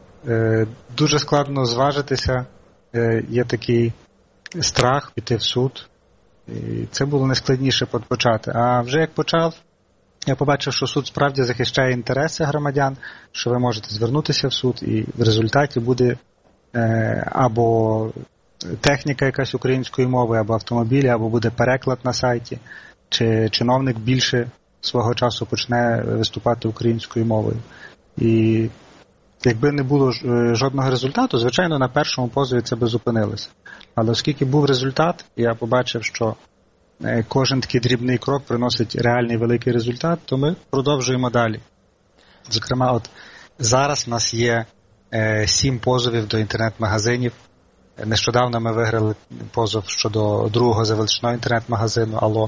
Дуже складно зважитися. Є такий страх піти в суд. І це було найскладніше почати. А вже як почав, я побачив, що суд справді захищає інтереси громадян, що ви можете звернутися в суд, і в результаті буде е, або техніка якась української мови, або автомобілі, або буде переклад на сайті, чи чиновник більше свого часу почне виступати українською мовою. І якби не було жодного результату, звичайно, на першому позові це би зупинилося. Але оскільки був результат, я побачив, що кожен такий дрібний крок приносить реальний великий результат, то ми продовжуємо далі. Зокрема, от зараз в нас є е, сім позовів до інтернет-магазинів. Нещодавно ми виграли позов щодо другого за величиною інтернет-магазину «Алло».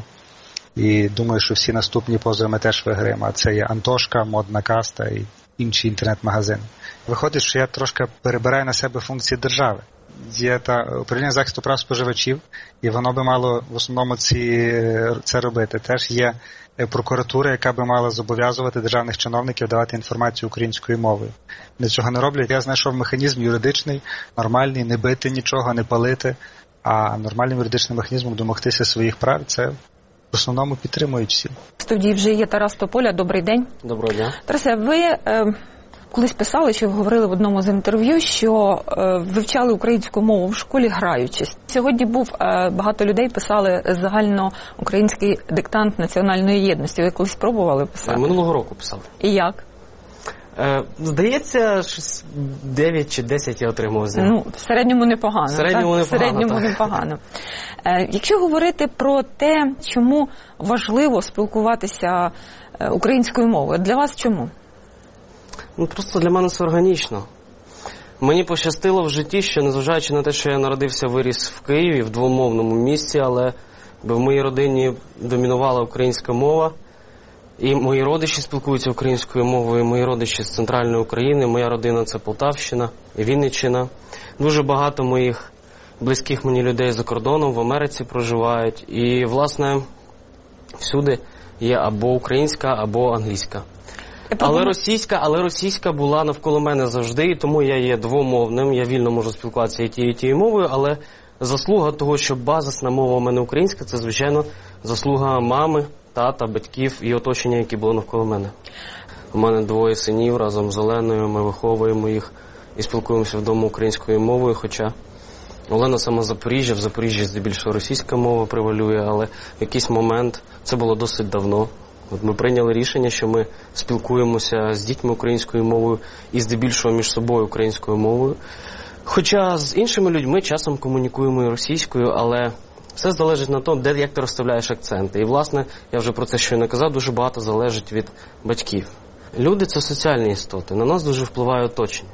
І думаю, що всі наступні позови ми теж виграємо. А це є Антошка, Модна Каста і інші інтернет-магазини. Виходить, що я трошки перебираю на себе функції держави. Є та управління захисту прав споживачів, і воно би мало в основному ці, це робити. Теж є прокуратура, яка би мала зобов'язувати державних чиновників давати інформацію українською мовою. Вони цього не роблять. Я знайшов механізм юридичний, нормальний, не бити нічого, не палити, а нормальним юридичним механізмом домогтися своїх прав. Це в основному підтримують всі. В студії вже є Тарас Тополя. Добрий день. Доброго дня. Тарасе, ви е, колись писали, чи говорили в одному з інтерв'ю, що е, вивчали українську мову в школі граючись. Сьогодні був е, багато людей писали загальноукраїнський диктант національної єдності. Ви колись пробували писати? Минулого року писав. І як? Е, здається, щось дев'ять чи десять я отримав з ним. Ну, в середньому непогано. В середньому так? непогано, В середньому так. непогано. Е, якщо говорити про те, чому важливо спілкуватися українською мовою, для вас чому? Ну, просто для мене це органічно. Мені пощастило в житті, що незважаючи на те, що я народився, виріс в Києві, в двомовному місті, але в моїй родині домінувала українська мова. І мої родичі спілкуються українською мовою, мої родичі з центральної України, моя родина – це Полтавщина, Вінниччина. Дуже багато моїх близьких мені людей за кордоном в Америці проживають. І, власне, всюди є або українська, або англійська. Але російська, але російська була навколо мене завжди, і тому я є двомовним, я вільно можу спілкуватися і тією, і тією мовою, але заслуга того, що базисна мова у мене українська, це, звичайно, заслуга мами, тата, батьків і оточення, які було навколо мене. У мене двоє синів разом з Оленою, ми виховуємо їх і спілкуємося вдома українською мовою, хоча Олена сама з Запоріжжя, в Запоріжжі здебільшого російська мова превалює, але в якийсь момент, це було досить давно, От ми прийняли рішення, що ми спілкуємося з дітьми українською мовою і здебільшого між собою українською мовою. Хоча з іншими людьми часом комунікуємо і російською, але все залежить на тому, де як ти розставляєш акценти. І, власне, я вже про це щойно казав, дуже багато залежить від батьків. Люди – це соціальні істоти. На нас дуже впливає оточення.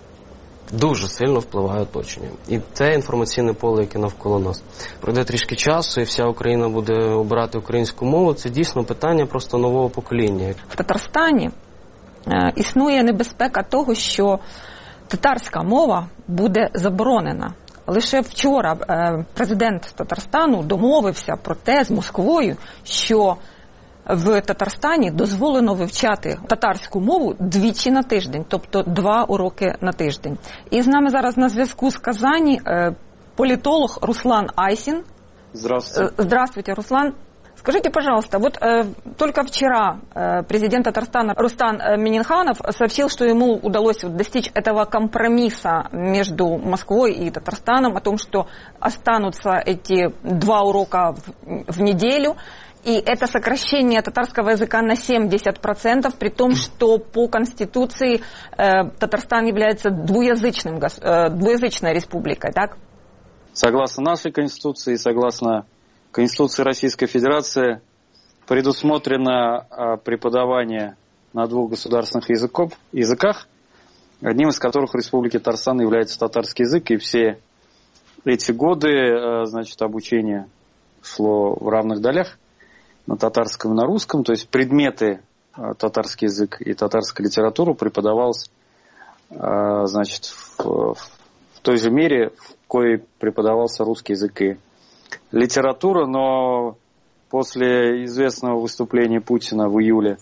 Дуже сильно впливає оточення. І це інформаційне поле, яке навколо нас. Пройде трішки часу, і вся Україна буде обирати українську мову. Це дійсно питання просто нового покоління. В Татарстані е, існує небезпека того, що татарська мова буде заборонена. Лише вчора е, президент Татарстану домовився про те з Москвою, що в Татарстані дозволено вивчати татарську мову двічі на тиждень, тобто два уроки на тиждень. І з нами зараз на зв'язку з Казані э, политолог Руслан Айсин. Здравствуйте. Э, здравствуйте, Руслан. Скажите, пожалуйста, вот э, только вчера э, президент Татарстана Рустам э, Минниханов сообщил, что ему удалось вот, достичь этого компромисса между Москвой и Татарстаном, о том, что останутся эти два урока в, в неделю. И это сокращение татарского языка на семьдесят процентов, при том, что по Конституции э, Татарстан является двуязычным, э, двуязычной республикой, так? Согласно нашей Конституции, согласно Конституции Российской Федерации, предусмотрено э, преподавание на двух государственных языков, языках, одним из которых в Республике Татарстан является татарский язык, и все эти годы, э, значит, обучение шло в равных долях. На татарском и на русском, то есть предметы татарский язык и татарская литература преподавалась, значит, в, в той же мере, в коей преподавался русский язык и литература, но после известного выступления Путина в июле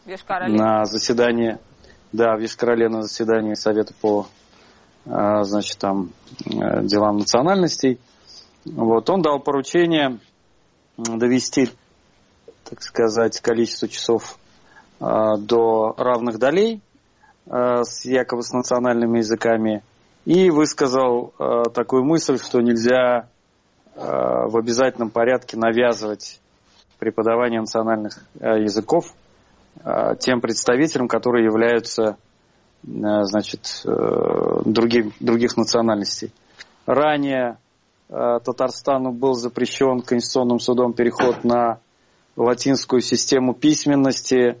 на заседании, да, в Йошкар-Оле на заседании Совета по, значит, там, делам национальностей, вот, он дал поручение довести, так сказать, количество часов э, до равных долей э, с якобы с национальными языками и высказал э, такую мысль, что нельзя э, в обязательном порядке навязывать преподавание национальных э, языков э, тем представителям, которые являются э, значит, э, других, других национальностей. Ранее э, Татарстану был запрещен Конституционным судом переход на латинскую систему письменности.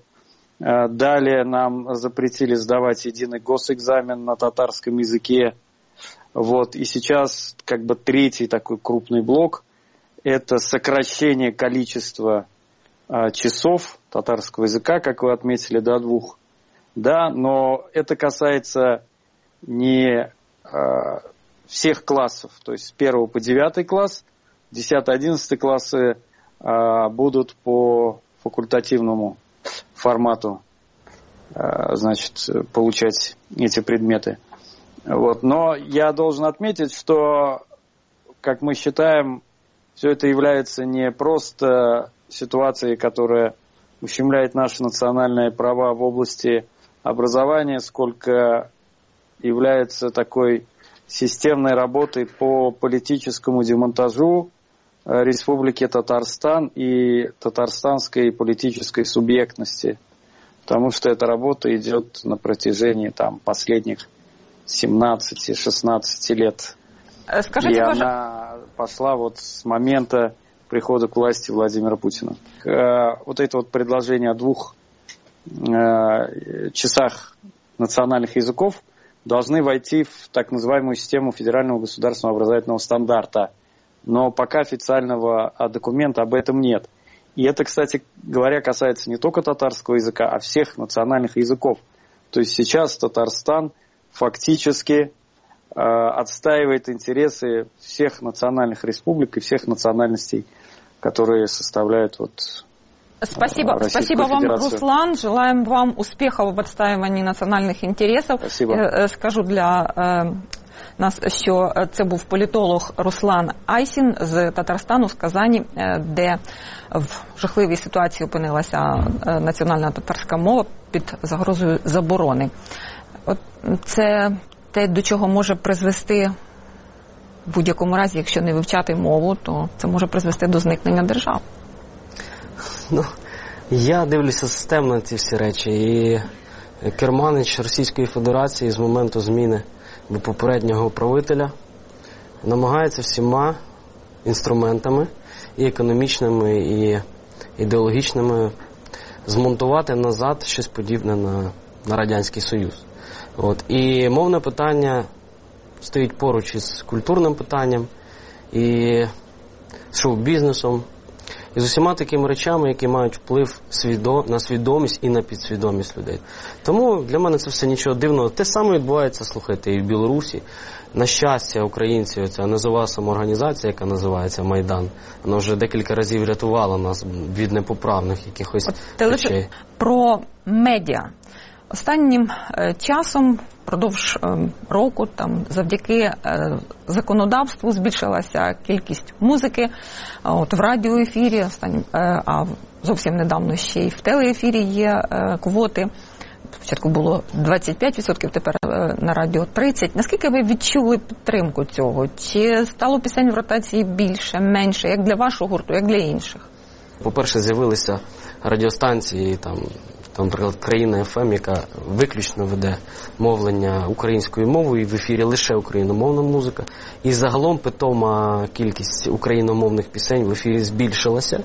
Далее нам запретили сдавать единый госэкзамен на татарском языке. Вот. И сейчас как бы третий такой крупный блок – это сокращение количества а, часов татарского языка, как вы отметили, до двух. Да, но это касается не а, всех классов, то есть с первого по девятый класс, десятый-одиннадцатый классы будут по факультативному формату, значит, получать эти предметы. Вот. Но я должен отметить, что, как мы считаем, все это является не просто ситуацией, которая ущемляет наши национальные права в области образования, сколько является такой системной работой по политическому демонтажу Республики Татарстан и татарстанской политической субъектности, потому что эта работа идет на протяжении там, последних семнадцати-шестнадцати лет. Скажите, и пожалуйста, она пошла вот с момента прихода к власти Владимира Путина. Вот это вот предложение о двух часах национальных языков должны войти в так называемую систему федерального государственного образовательного стандарта. Но пока официального документа об этом нет. И это, кстати говоря, касается не только татарского языка, а всех национальных языков. То есть сейчас Татарстан фактически э, отстаивает интересы всех национальных республик и всех национальностей, которые составляют вот Спасибо, спасибо вам, Руслан. Желаем вам успехов в отстаивании национальных интересов. Спасибо. Скажу для нас, що це був політолог Руслан Айсін з Татарстану, з Казані, де в жахливій ситуації опинилася національна татарська мова під загрозою заборони. От це те, до чого може призвести в будь-якому разі, якщо не вивчати мову, то це може призвести до зникнення держав. Ну, Я дивлюся системно на ці всі речі. І керманич Російської Федерації з моменту зміни до попереднього правителя намагається всіма інструментами, і економічними, і ідеологічними, змонтувати назад щось подібне на, на Радянський Союз. От. І мовне питання стоїть поруч із культурним питанням, і шоу-бізнесом, і з усіма такими речами, які мають вплив свідо... на свідомість і на підсвідомість людей. Тому для мене це все нічого дивного. Те саме відбувається, слухайте, і в Білорусі. На щастя, українці, ця низова самоорганізація, яка називається Майдан, вона вже декілька разів рятувала нас від непоправних якихось речей. Про медіа. Останнім е, часом, впродовж е, року, там, завдяки е, законодавству збільшилася кількість музики. От в радіоефірі, останнім, е, а зовсім недавно ще й в телеефірі є е, квоти. Спочатку було двадцять п'ять відсотків, тепер е, на радіо тридцять відсотків. Наскільки ви відчули підтримку цього? Чи стало пісень в ротації більше, менше, як для вашого гурту, як для інших? По-перше, з'явилися радіостанції, там, там, наприклад, Країна еф ем, яка виключно веде мовлення українською мовою, і в ефірі лише україномовна музика. І загалом питома кількість україномовних пісень в ефірі збільшилася.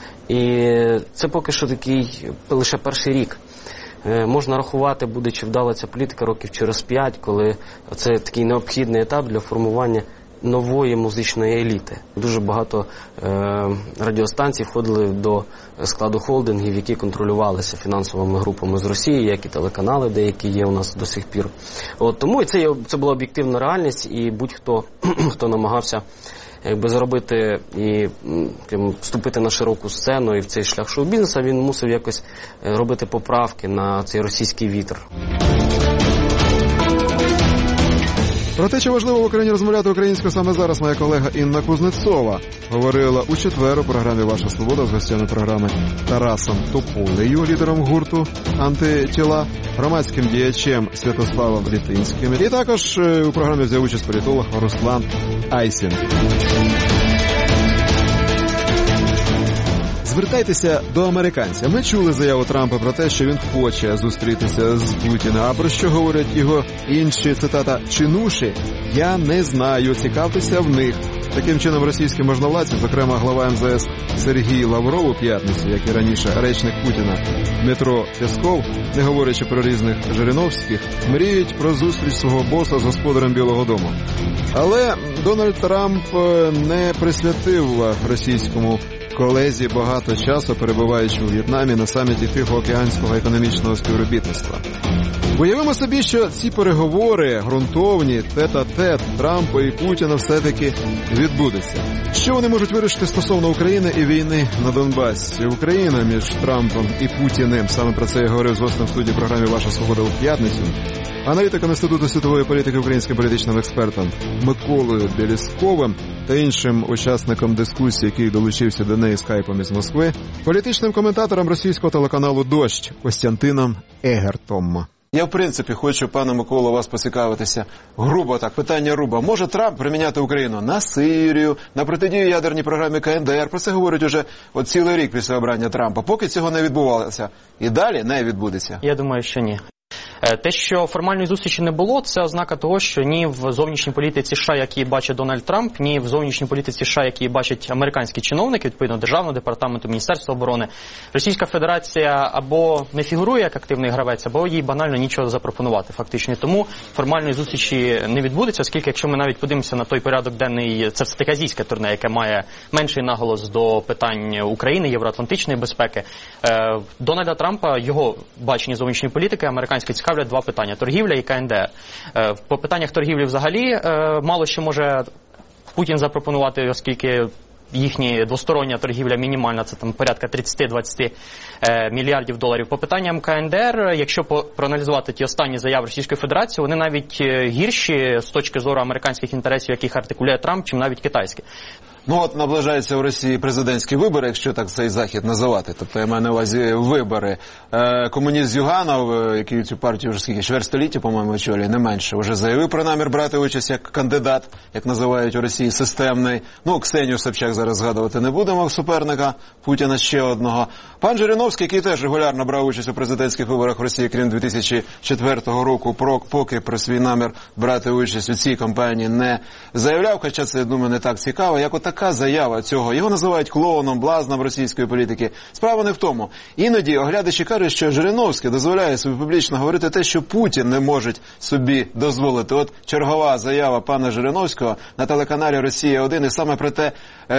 І це поки що такий лише перший рік. Можна рахувати, буде чи вдала ця політика років через п'ять, коли це такий необхідний етап для формування нової музичної еліти. Дуже багато е, радіостанцій входили до складу холдингів, які контролювалися фінансовими групами з Росії, як і телеканали, деякі є у нас до сих пір. От, тому і це, це була об'єктивна реальність, і будь-хто, хто намагався якби заробити і вступити на широку сцену і в цей шлях шоу-бізнесу, він мусив якось робити поправки на цей російський вітер. Про те, чи важливо в Україні розмовляти українською саме зараз, моя колега Інна Кузнецова говорила у четвер у програмі «Ваша свобода» з гостями програми Тарасом Тополею, лідером гурту «Антитіла», громадським діячем Святославом Літинським. І також у програмі взяв участь політолог Руслан Айсін. Звертайтеся до американця. Ми чули заяву Трампа про те, що він хоче зустрітися з Путіним. А про що говорять його інші, цитата, чинуші? Я не знаю. Цікавтеся в них. Таким чином, російські можновладці, зокрема глава ем зе ес Сергій Лавров у п'ятницю, як і раніше речник Путіна Дмитро Пєсков, не говорячи про різних Жириновських, мріють про зустріч свого боса з господарем Білого дому. Але Дональд Трамп не присвятив російському колезі багато часу, перебуваючи у В'єтнамі на саміті Тихоокеанського економічного співробітництва. Уявимо собі, що ці переговори, ґрунтовні, тет-а-тет Трампа і Путіна все-таки відбудуться. Що вони можуть вирішити стосовно України і війни на Донбасі? Україна між Трампом і Путіним. Саме про це я говорив з гостем в студії програмі «Ваша свобода» у п'ятницю. Аналітиком Інституту світової політики українським політичним експертом Миколою Белісковим та іншим учасником дискусії, який долучився до неї скайпом із Москви, політичним коментатором російського телеканалу «Дощ» Костянтином Егертом. Я, в принципі, хочу, пане Миколо, вас поцікавитися. Грубо так, питання грубо. Може Трамп приміняти Україну на Сирію, на протидію ядерній програмі ка ен де ер? Про це говорять уже от цілий рік після обрання Трампа. Поки цього не відбувалося. І далі не відбудеться. Я думаю, що ні. Те, що формальної зустрічі не було, це ознака того, що ні в зовнішній політиці США, які бачить Дональд Трамп, ні в зовнішній політиці США, які бачать американські чиновники, відповідно Державного департаменту, Міністерства оборони, Російська Федерація або не фігурує як активний гравець, або їй банально нічого запропонувати фактично. Тому формальної зустрічі не відбудеться, оскільки якщо ми навіть подивимося на той порядок денний, це все-таки азійське турне, яке має менший наголос до питань України, євроатлантичної безпеки, Дональда Трампа, його бачення зовнішньої політики, американські цікавлять два питання – торгівля і ка ен де ер. По питаннях торгівлі взагалі мало що може Путін запропонувати, оскільки їхня двостороння торгівля мінімальна, це там порядка тридцять-двадцять мільярдів доларів. По питанням ка ен де ер, якщо проаналізувати ті останні заяви Російської Федерації, вони навіть гірші з точки зору американських інтересів, яких артикулює Трамп, чим навіть китайські. Ну от наближаються в Росії президентські вибори, якщо так цей захід називати. Тобто я маю на увазі вибори. Е, комуніст Зюганов, який цю партію вже скільки, чверть століття, по-моєму, очолює, не менше, вже заявив про намір брати участь як кандидат, як називають у Росії, системний. Ну, Ксенію Собчак зараз згадувати не будемо, суперника Путіна ще одного. Пан Жириновський, який теж регулярно брав участь у президентських виборах в Росії, крім дві тисячі четвертого року, поки про свій намір брати участь у цій кампанії не заявляв, хоча це, я думаю, не так цікаво, як от така заява цього. Його називають клоуном, блазном російської політики. Справа не в тому. Іноді оглядачі кажуть, що Жириновський дозволяє собі публічно говорити те, що Путін не може собі дозволити. От чергова заява пана Жириновського на телеканалі «Росія один» і саме про те,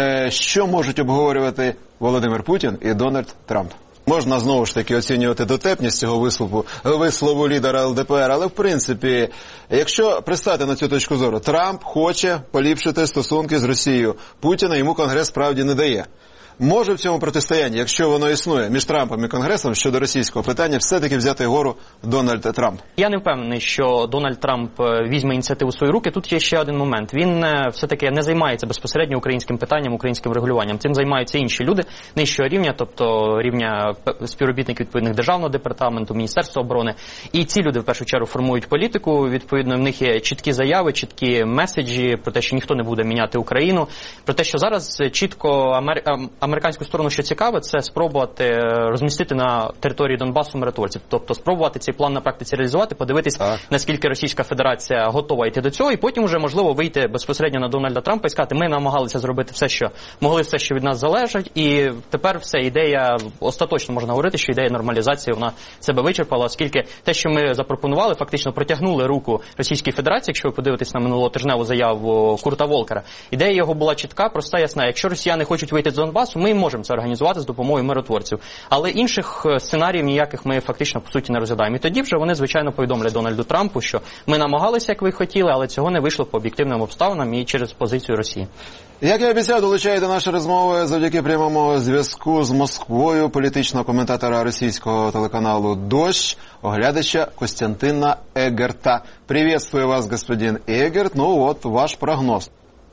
що можуть обговорювати Володимир Путін і Дональд Трамп. Можна знову ж таки оцінювати дотепність цього вислову, вислову лідера ел де пе ер, але в принципі, якщо пристати на цю точку зору, Трамп хоче поліпшити стосунки з Росією. Путіна йому Конгрес справді не дає. Може в цьому протистоянні, якщо воно існує між Трампом і Конгресом щодо російського питання, все-таки взяти гору Дональд Трамп? Я не впевнений, що Дональд Трамп візьме ініціативу у свої руки. Тут є ще один момент. Він все-таки не займається безпосередньо українським питанням, українським регулюванням. Цим займаються інші люди нижчого рівня, тобто рівня співробітників відповідних державного департаменту, Міністерства оборони. І ці люди в першу чергу формують політику. Відповідно, в них є чіткі заяви, чіткі меседжі про те, що ніхто не буде міняти Україну, про те, що зараз чітко Амер... американську сторону, що цікаве, це спробувати розмістити на території Донбасу миротворців. Тобто спробувати цей план на практиці реалізувати, подивитись, так, наскільки Російська Федерація готова йти до цього, і потім вже, можливо, вийти безпосередньо на Дональда Трампа і сказати, ми намагалися зробити все, що могли, все, що від нас залежить, і тепер все, ідея, остаточно можна говорити, що ідея нормалізації, вона себе вичерпала, оскільки те, що ми запропонували, фактично протягнули руку Російській Федерації, якщо ви подивитесь на минулотижневу заяву Курта Волкера. Ідея його була чітка, проста, ясна. Якщо росіяни хочуть вийти з Донбасу, ми можемо це організувати з допомогою миротворців. Але інших сценаріїв ніяких ми фактично, по суті, не розглядаємо. І тоді вже вони, звичайно, повідомлять Дональду Трампу, що ми намагалися, як ви хотіли, але цього не вийшло по об'єктивним обставинам і через позицію Росії. Як я обіцяв, долучаю до нашої розмови завдяки прямому зв'язку з Москвою політичного коментатора російського телеканалу «Дождь», оглядача Костянтина Егерта. Приветствую вас, господин Егерт. Ну вот, ваш прогноз.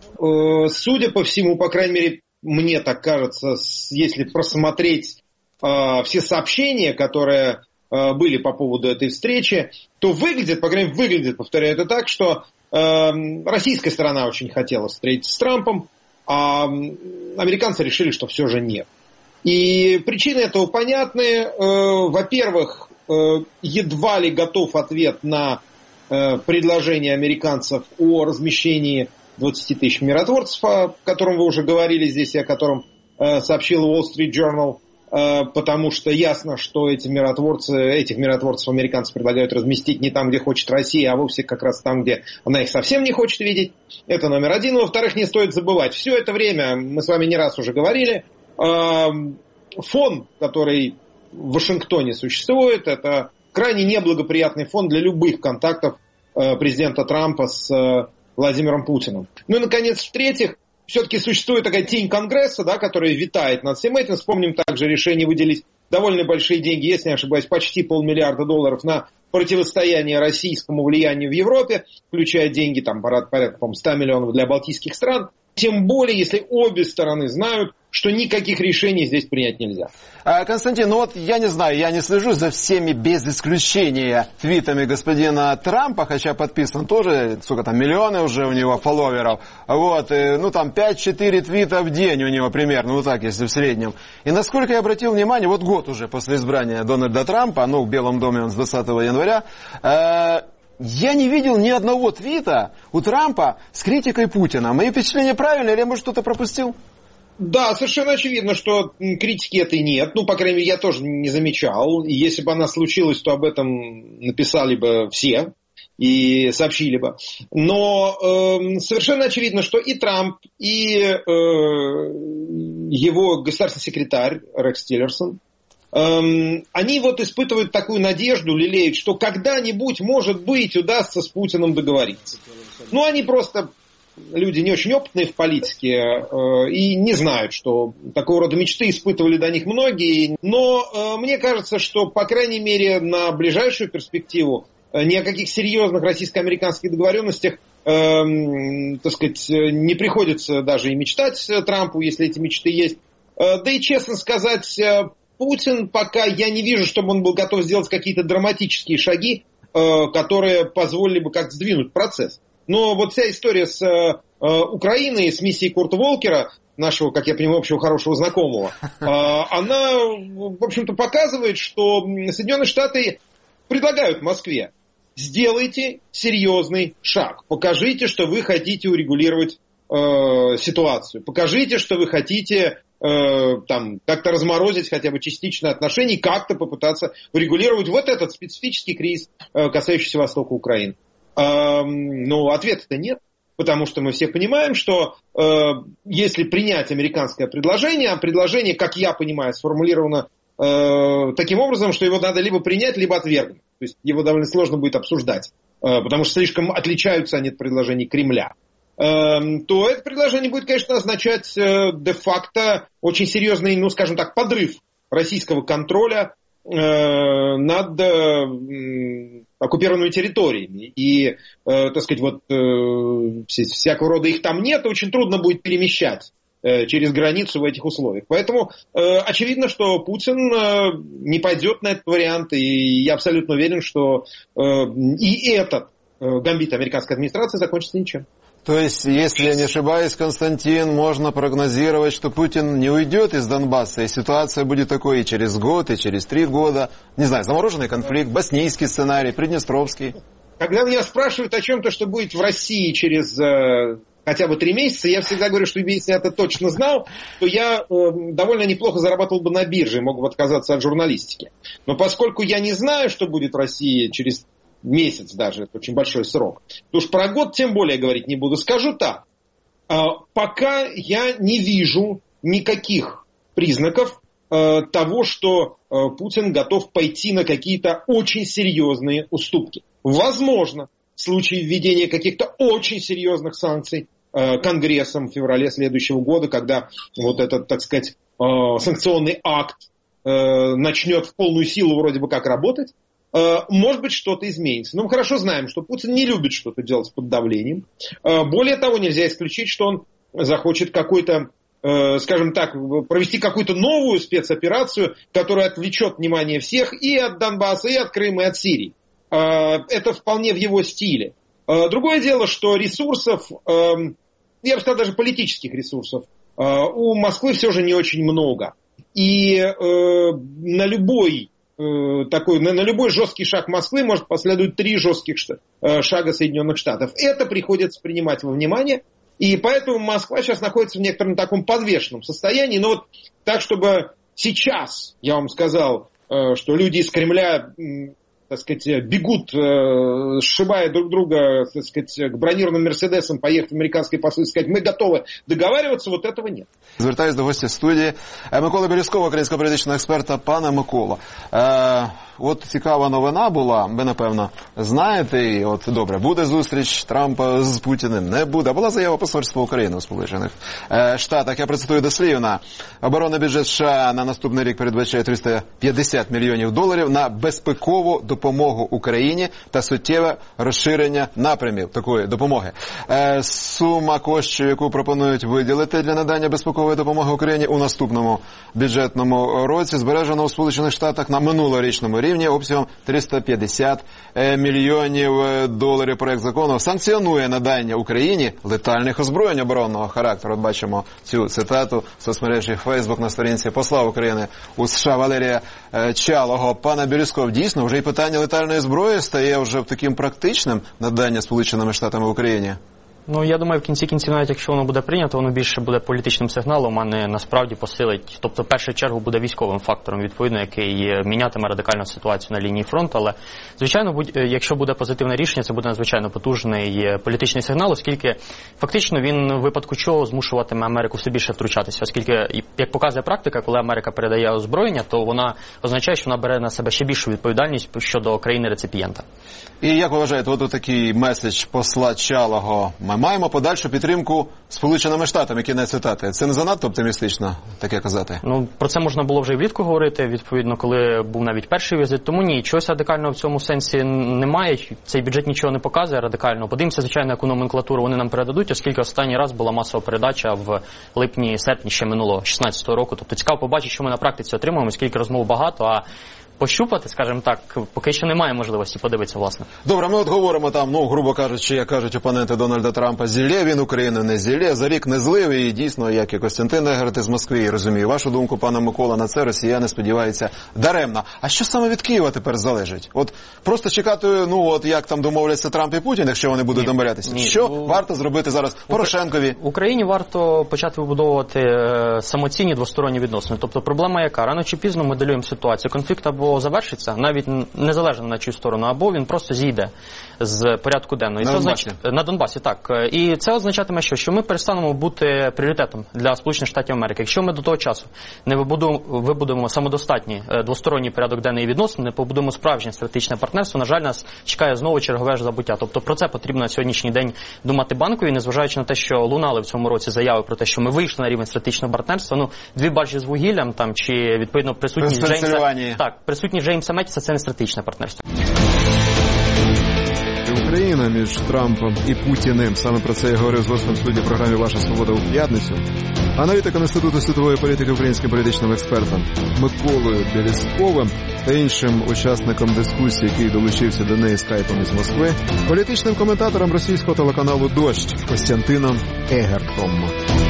Судя по всему, по крайней мере, мне так кажется, если просмотреть э, все сообщения, которые э, были по поводу этой встречи, то выглядит, по крайней мере, выглядит, повторяю это так, что э, российская сторона очень хотела встретиться с Трампом, а американцы решили, что все же нет. И причины этого понятны. Э, во-первых, э, едва ли готов ответ на э, предложение американцев о размещении двадцать тысяч миротворцев, о котором вы уже говорили здесь, и о котором э, сообщил Wall Street Journal, э, потому что ясно, что эти миротворцы, этих миротворцев американцы предлагают разместить не там, где хочет Россия, а вовсе как раз там, где она их совсем не хочет видеть. Это номер один. Во-вторых, не стоит забывать, все это время, мы с вами не раз уже говорили, э, фон, который в Вашингтоне существует, это крайне неблагоприятный фон для любых контактов э, президента Трампа с э, Владимиром Путиным. Ну и, наконец, в-третьих, все-таки существует такая тень Конгресса, да, которая витает над всем этим. Вспомним также решение выделить довольно большие деньги, если не ошибаюсь, почти полмиллиарда долларов на противостояние российскому влиянию в Европе, включая деньги, там, порядка, по-моему, ста миллионов для балтийских стран. Тем более, если обе стороны знают, что никаких решений здесь принять нельзя. Константин, ну вот я не знаю, я не слежу за всеми без исключения твитами господина Трампа, хотя подписан тоже, сколько там, миллионы уже у него фолловеров. Вот, ну там пять-четыре твита в день у него примерно, вот так, если в среднем. И насколько я обратил внимание, вот год уже после избрания Дональда Трампа, ну в Белом доме он с двадцатого января, э, я не видел ни одного твита у Трампа с критикой Путина. Мои впечатления правильные или я, может, что-то пропустил? Да, совершенно очевидно, что критики этой нет. Ну, по крайней мере, я тоже не замечал. И если бы она случилась, то об этом написали бы все и сообщили бы. Но э, совершенно очевидно, что и Трамп, и э, его государственный секретарь Рекс Тиллерсон, э, они вот испытывают такую надежду, лелеют, что когда-нибудь, может быть, удастся с Путиным договориться. Ну, они просто... Люди не очень опытные в политике э, и не знают, что такого рода мечты испытывали до них многие. Но э, мне кажется, что, по крайней мере, на ближайшую перспективу ни о каких серьезных российско-американских договоренностях, э, так сказать, не приходится даже и мечтать Трампу, если эти мечты есть. Э, да и, честно сказать, Путин пока я не вижу, чтобы он был готов сделать какие-то драматические шаги, э, которые позволили бы как-то сдвинуть процесс. Но вот вся история с э, Украиной, с миссией Курта Волкера, нашего, как я понимаю, общего хорошего знакомого, э, она, в общем-то, показывает, что Соединенные Штаты предлагают Москве: сделайте серьезный шаг, покажите, что вы хотите урегулировать э, ситуацию, покажите, что вы хотите э, там, как-то разморозить хотя бы частично отношения, как-то попытаться урегулировать вот этот специфический кризис, э, касающийся Востока Украины. Э, но ответа-то нет, потому что мы все понимаем, что э, если принять американское предложение, а предложение, как я понимаю, сформулировано э, таким образом, что его надо либо принять, либо отвергнуть. То есть его довольно сложно будет обсуждать, э, потому что слишком отличаются они от предложений Кремля. Э, то это предложение будет, конечно, означать э, де-факто очень серьезный, ну, скажем так, подрыв российского контроля э, над э, оккупированными территориями. И, э, так сказать, вот э, всякого рода их там нет, очень трудно будет перемещать через границу в этих условиях. Поэтому э, очевидно, что Путин э, не пойдет на этот вариант, и я абсолютно уверен, что э, и этот э, гамбит американской администрации закончится ничем. То есть, если я не ошибаюсь, Константин, можно прогнозировать, что Путин не уйдет из Донбасса, и ситуация будет такой и через год, и через три года. Не знаю, замороженный конфликт, боснийский сценарий, приднестровский. Когда меня спрашивают о чем-то, что будет в России через э, хотя бы три месяца, я всегда говорю, что если я это точно знал, то я э, довольно неплохо зарабатывал бы на бирже и мог бы отказаться от журналистики. Но поскольку я не знаю, что будет в России через месяц даже, это очень большой срок, то уж про год тем более говорить не буду. Скажу так, э, пока я не вижу никаких признаков э, того, что э, Путин готов пойти на какие-то очень серьезные уступки. Возможно, в случае введения каких-то очень серьезных санкций э, Конгрессом в феврале следующего года, когда вот этот, так сказать, э, санкционный акт э, начнет в полную силу вроде бы как работать, э, может быть, что-то изменится. Но мы хорошо знаем, что Путин не любит что-то делать под давлением. Э, более того, нельзя исключить, что он захочет какой-то, э, скажем так, провести какую-то новую спецоперацию, которая отвлечет внимание всех и от Донбасса, и от Крыма, и от Сирии. Это вполне в его стиле. Другое дело, что ресурсов, я бы сказал, даже политических ресурсов, у Москвы все же не очень много. И на любой такой, на любой жесткий шаг Москвы может последовать три жестких шага Соединенных Штатов. Это приходится принимать во внимание. И поэтому Москва сейчас находится в некотором таком подвешенном состоянии. Но вот так, чтобы сейчас, я вам сказал, что люди из Кремля, так сказать, бегут, э, сшибая друг друга, так сказать, к бронированным Мерседесам, поехать в американский посольство и сказать, мы готовы договариваться, вот этого нет. Звертаюсь до гостя студії. Микола Березкова, українського політичного експерта. Пане Микола, е, от цікава новина була, ви, напевно, знаєте, і от, добре, буде зустріч Трампа з Путіним, не буде. Була заява Посольства України у Сполучених е, Штатах. Я процитую дослівно. Оборонний бюджет США на наступний рік передбачає триста п'ятдесят мільйонів доларів на безпекову допомогу Україні та суттєве розширення напрямів такої допомоги. Е, сума коштів, яку пропонують виділити для надання безпекової допомоги Україні у наступному бюджетному році, збережена у Сполучених Штатах на минулорічному рівні обсягом триста п'ятдесят мільйонів доларів. Проект закону санкціонує надання Україні летальних озброєнь оборонного характеру. От бачимо цю цитату в соцмережі Facebook на сторінці посла України у США Валерія Чалого. Пане Березков, дійсно, вже і питання летальної зброї стає вже таким практичним надання Сполученими Штатами Україні? Ну, я думаю, в кінці кінців, навіть якщо воно буде прийнято, воно більше буде політичним сигналом, а не насправді посилить. Тобто, в першу чергу, буде військовим фактором, відповідно, який мінятиме радикальну ситуацію на лінії фронту. Але, звичайно, якщо буде позитивне рішення, це буде надзвичайно потужний політичний сигнал, оскільки фактично він в випадку чого змушуватиме Америку все більше втручатися. Оскільки, як показує практика, коли Америка передає озброєння, то вона означає, що вона бере на себе ще більшу відповідальність щодо країни-реципієнта. І як ви вважаєте, от такий меседж посла Чалого саме. Маємо подальшу підтримку Сполученими Штатами, кінець цитати. Це не занадто оптимістично таке казати? Ну, про це можна було вже і влітку говорити, відповідно, коли був навіть перший візит. Тому ні, чогось радикального в цьому сенсі немає. Цей бюджет нічого не показує радикально. Подивимося, звичайно, яку номенклатуру вони нам передадуть, оскільки останній раз була масова передача в липні-серпні ще минулого шістнадцятого року. Тобто цікаво побачити, що ми на практиці отримуємо, скільки розмов багато, а пощупати, скажімо так, поки що немає можливості подивитися, власне. Добре, ми от говоримо там, ну, грубо кажучи, як кажуть опоненти Дональда Трампа, зілє він Україну, не зілє, за рік не злив, і дійсно, як і Костянтин Егерт із Москви, і розумію вашу думку, пане Микола, на це росіяни сподіваються даремно. А що саме від Києва тепер залежить? От просто чекати, ну, от як там домовляться Трамп і Путін, якщо вони будуть домовлятися? Що у... варто зробити зараз Порошенкові? Україні варто почати вибудовувати е, самоцінні двосторонні відносини. Тобто проблема яка? Рано чи пізно моделюємо ситуацію. Конфлікт або завершиться, навіть незалежно на чию сторону, або він просто зійде з порядку денного. І на це Донбасі? Означ... На Донбасі, так. І це означатиме що? Що ми перестанемо бути пріоритетом для Сполучених Штатів Америки. Якщо ми до того часу не вибудуємо, вибудуємо самодостатній двосторонній порядок денний відносин, не побудуємо справжнє стратегічне партнерство, на жаль, нас чекає знову чергове ж забуття. Тобто про це потрібно на сьогоднішній день думати Банковій, незважаючи на те, що лунали в цьому році заяви про те, що ми вийшли на рівень стратегічного партнерства. Ну, дві баржі з вугіллям там чи відповідно присутність Джеймса, так, присутність Джеймса Метіса, це не стратегічне партнерство. Україна між Трампом і Путіним. Саме про це я говорив з гостем студії програми «Ваша свобода» у п'ятницю. Аналітиком Інституту світової політики українським політичним експертом Миколою Березковим та іншим учасником дискусії, який долучився до неї скайпом із Москви, політичним коментатором російського телеканалу «Дощ» Костянтином Егертом.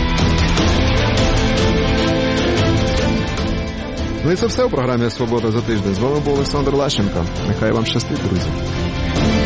Ну і це все у програмі «Свобода за тиждень». З вами був Олександр Лащенко. Нехай вам щастить, друзі.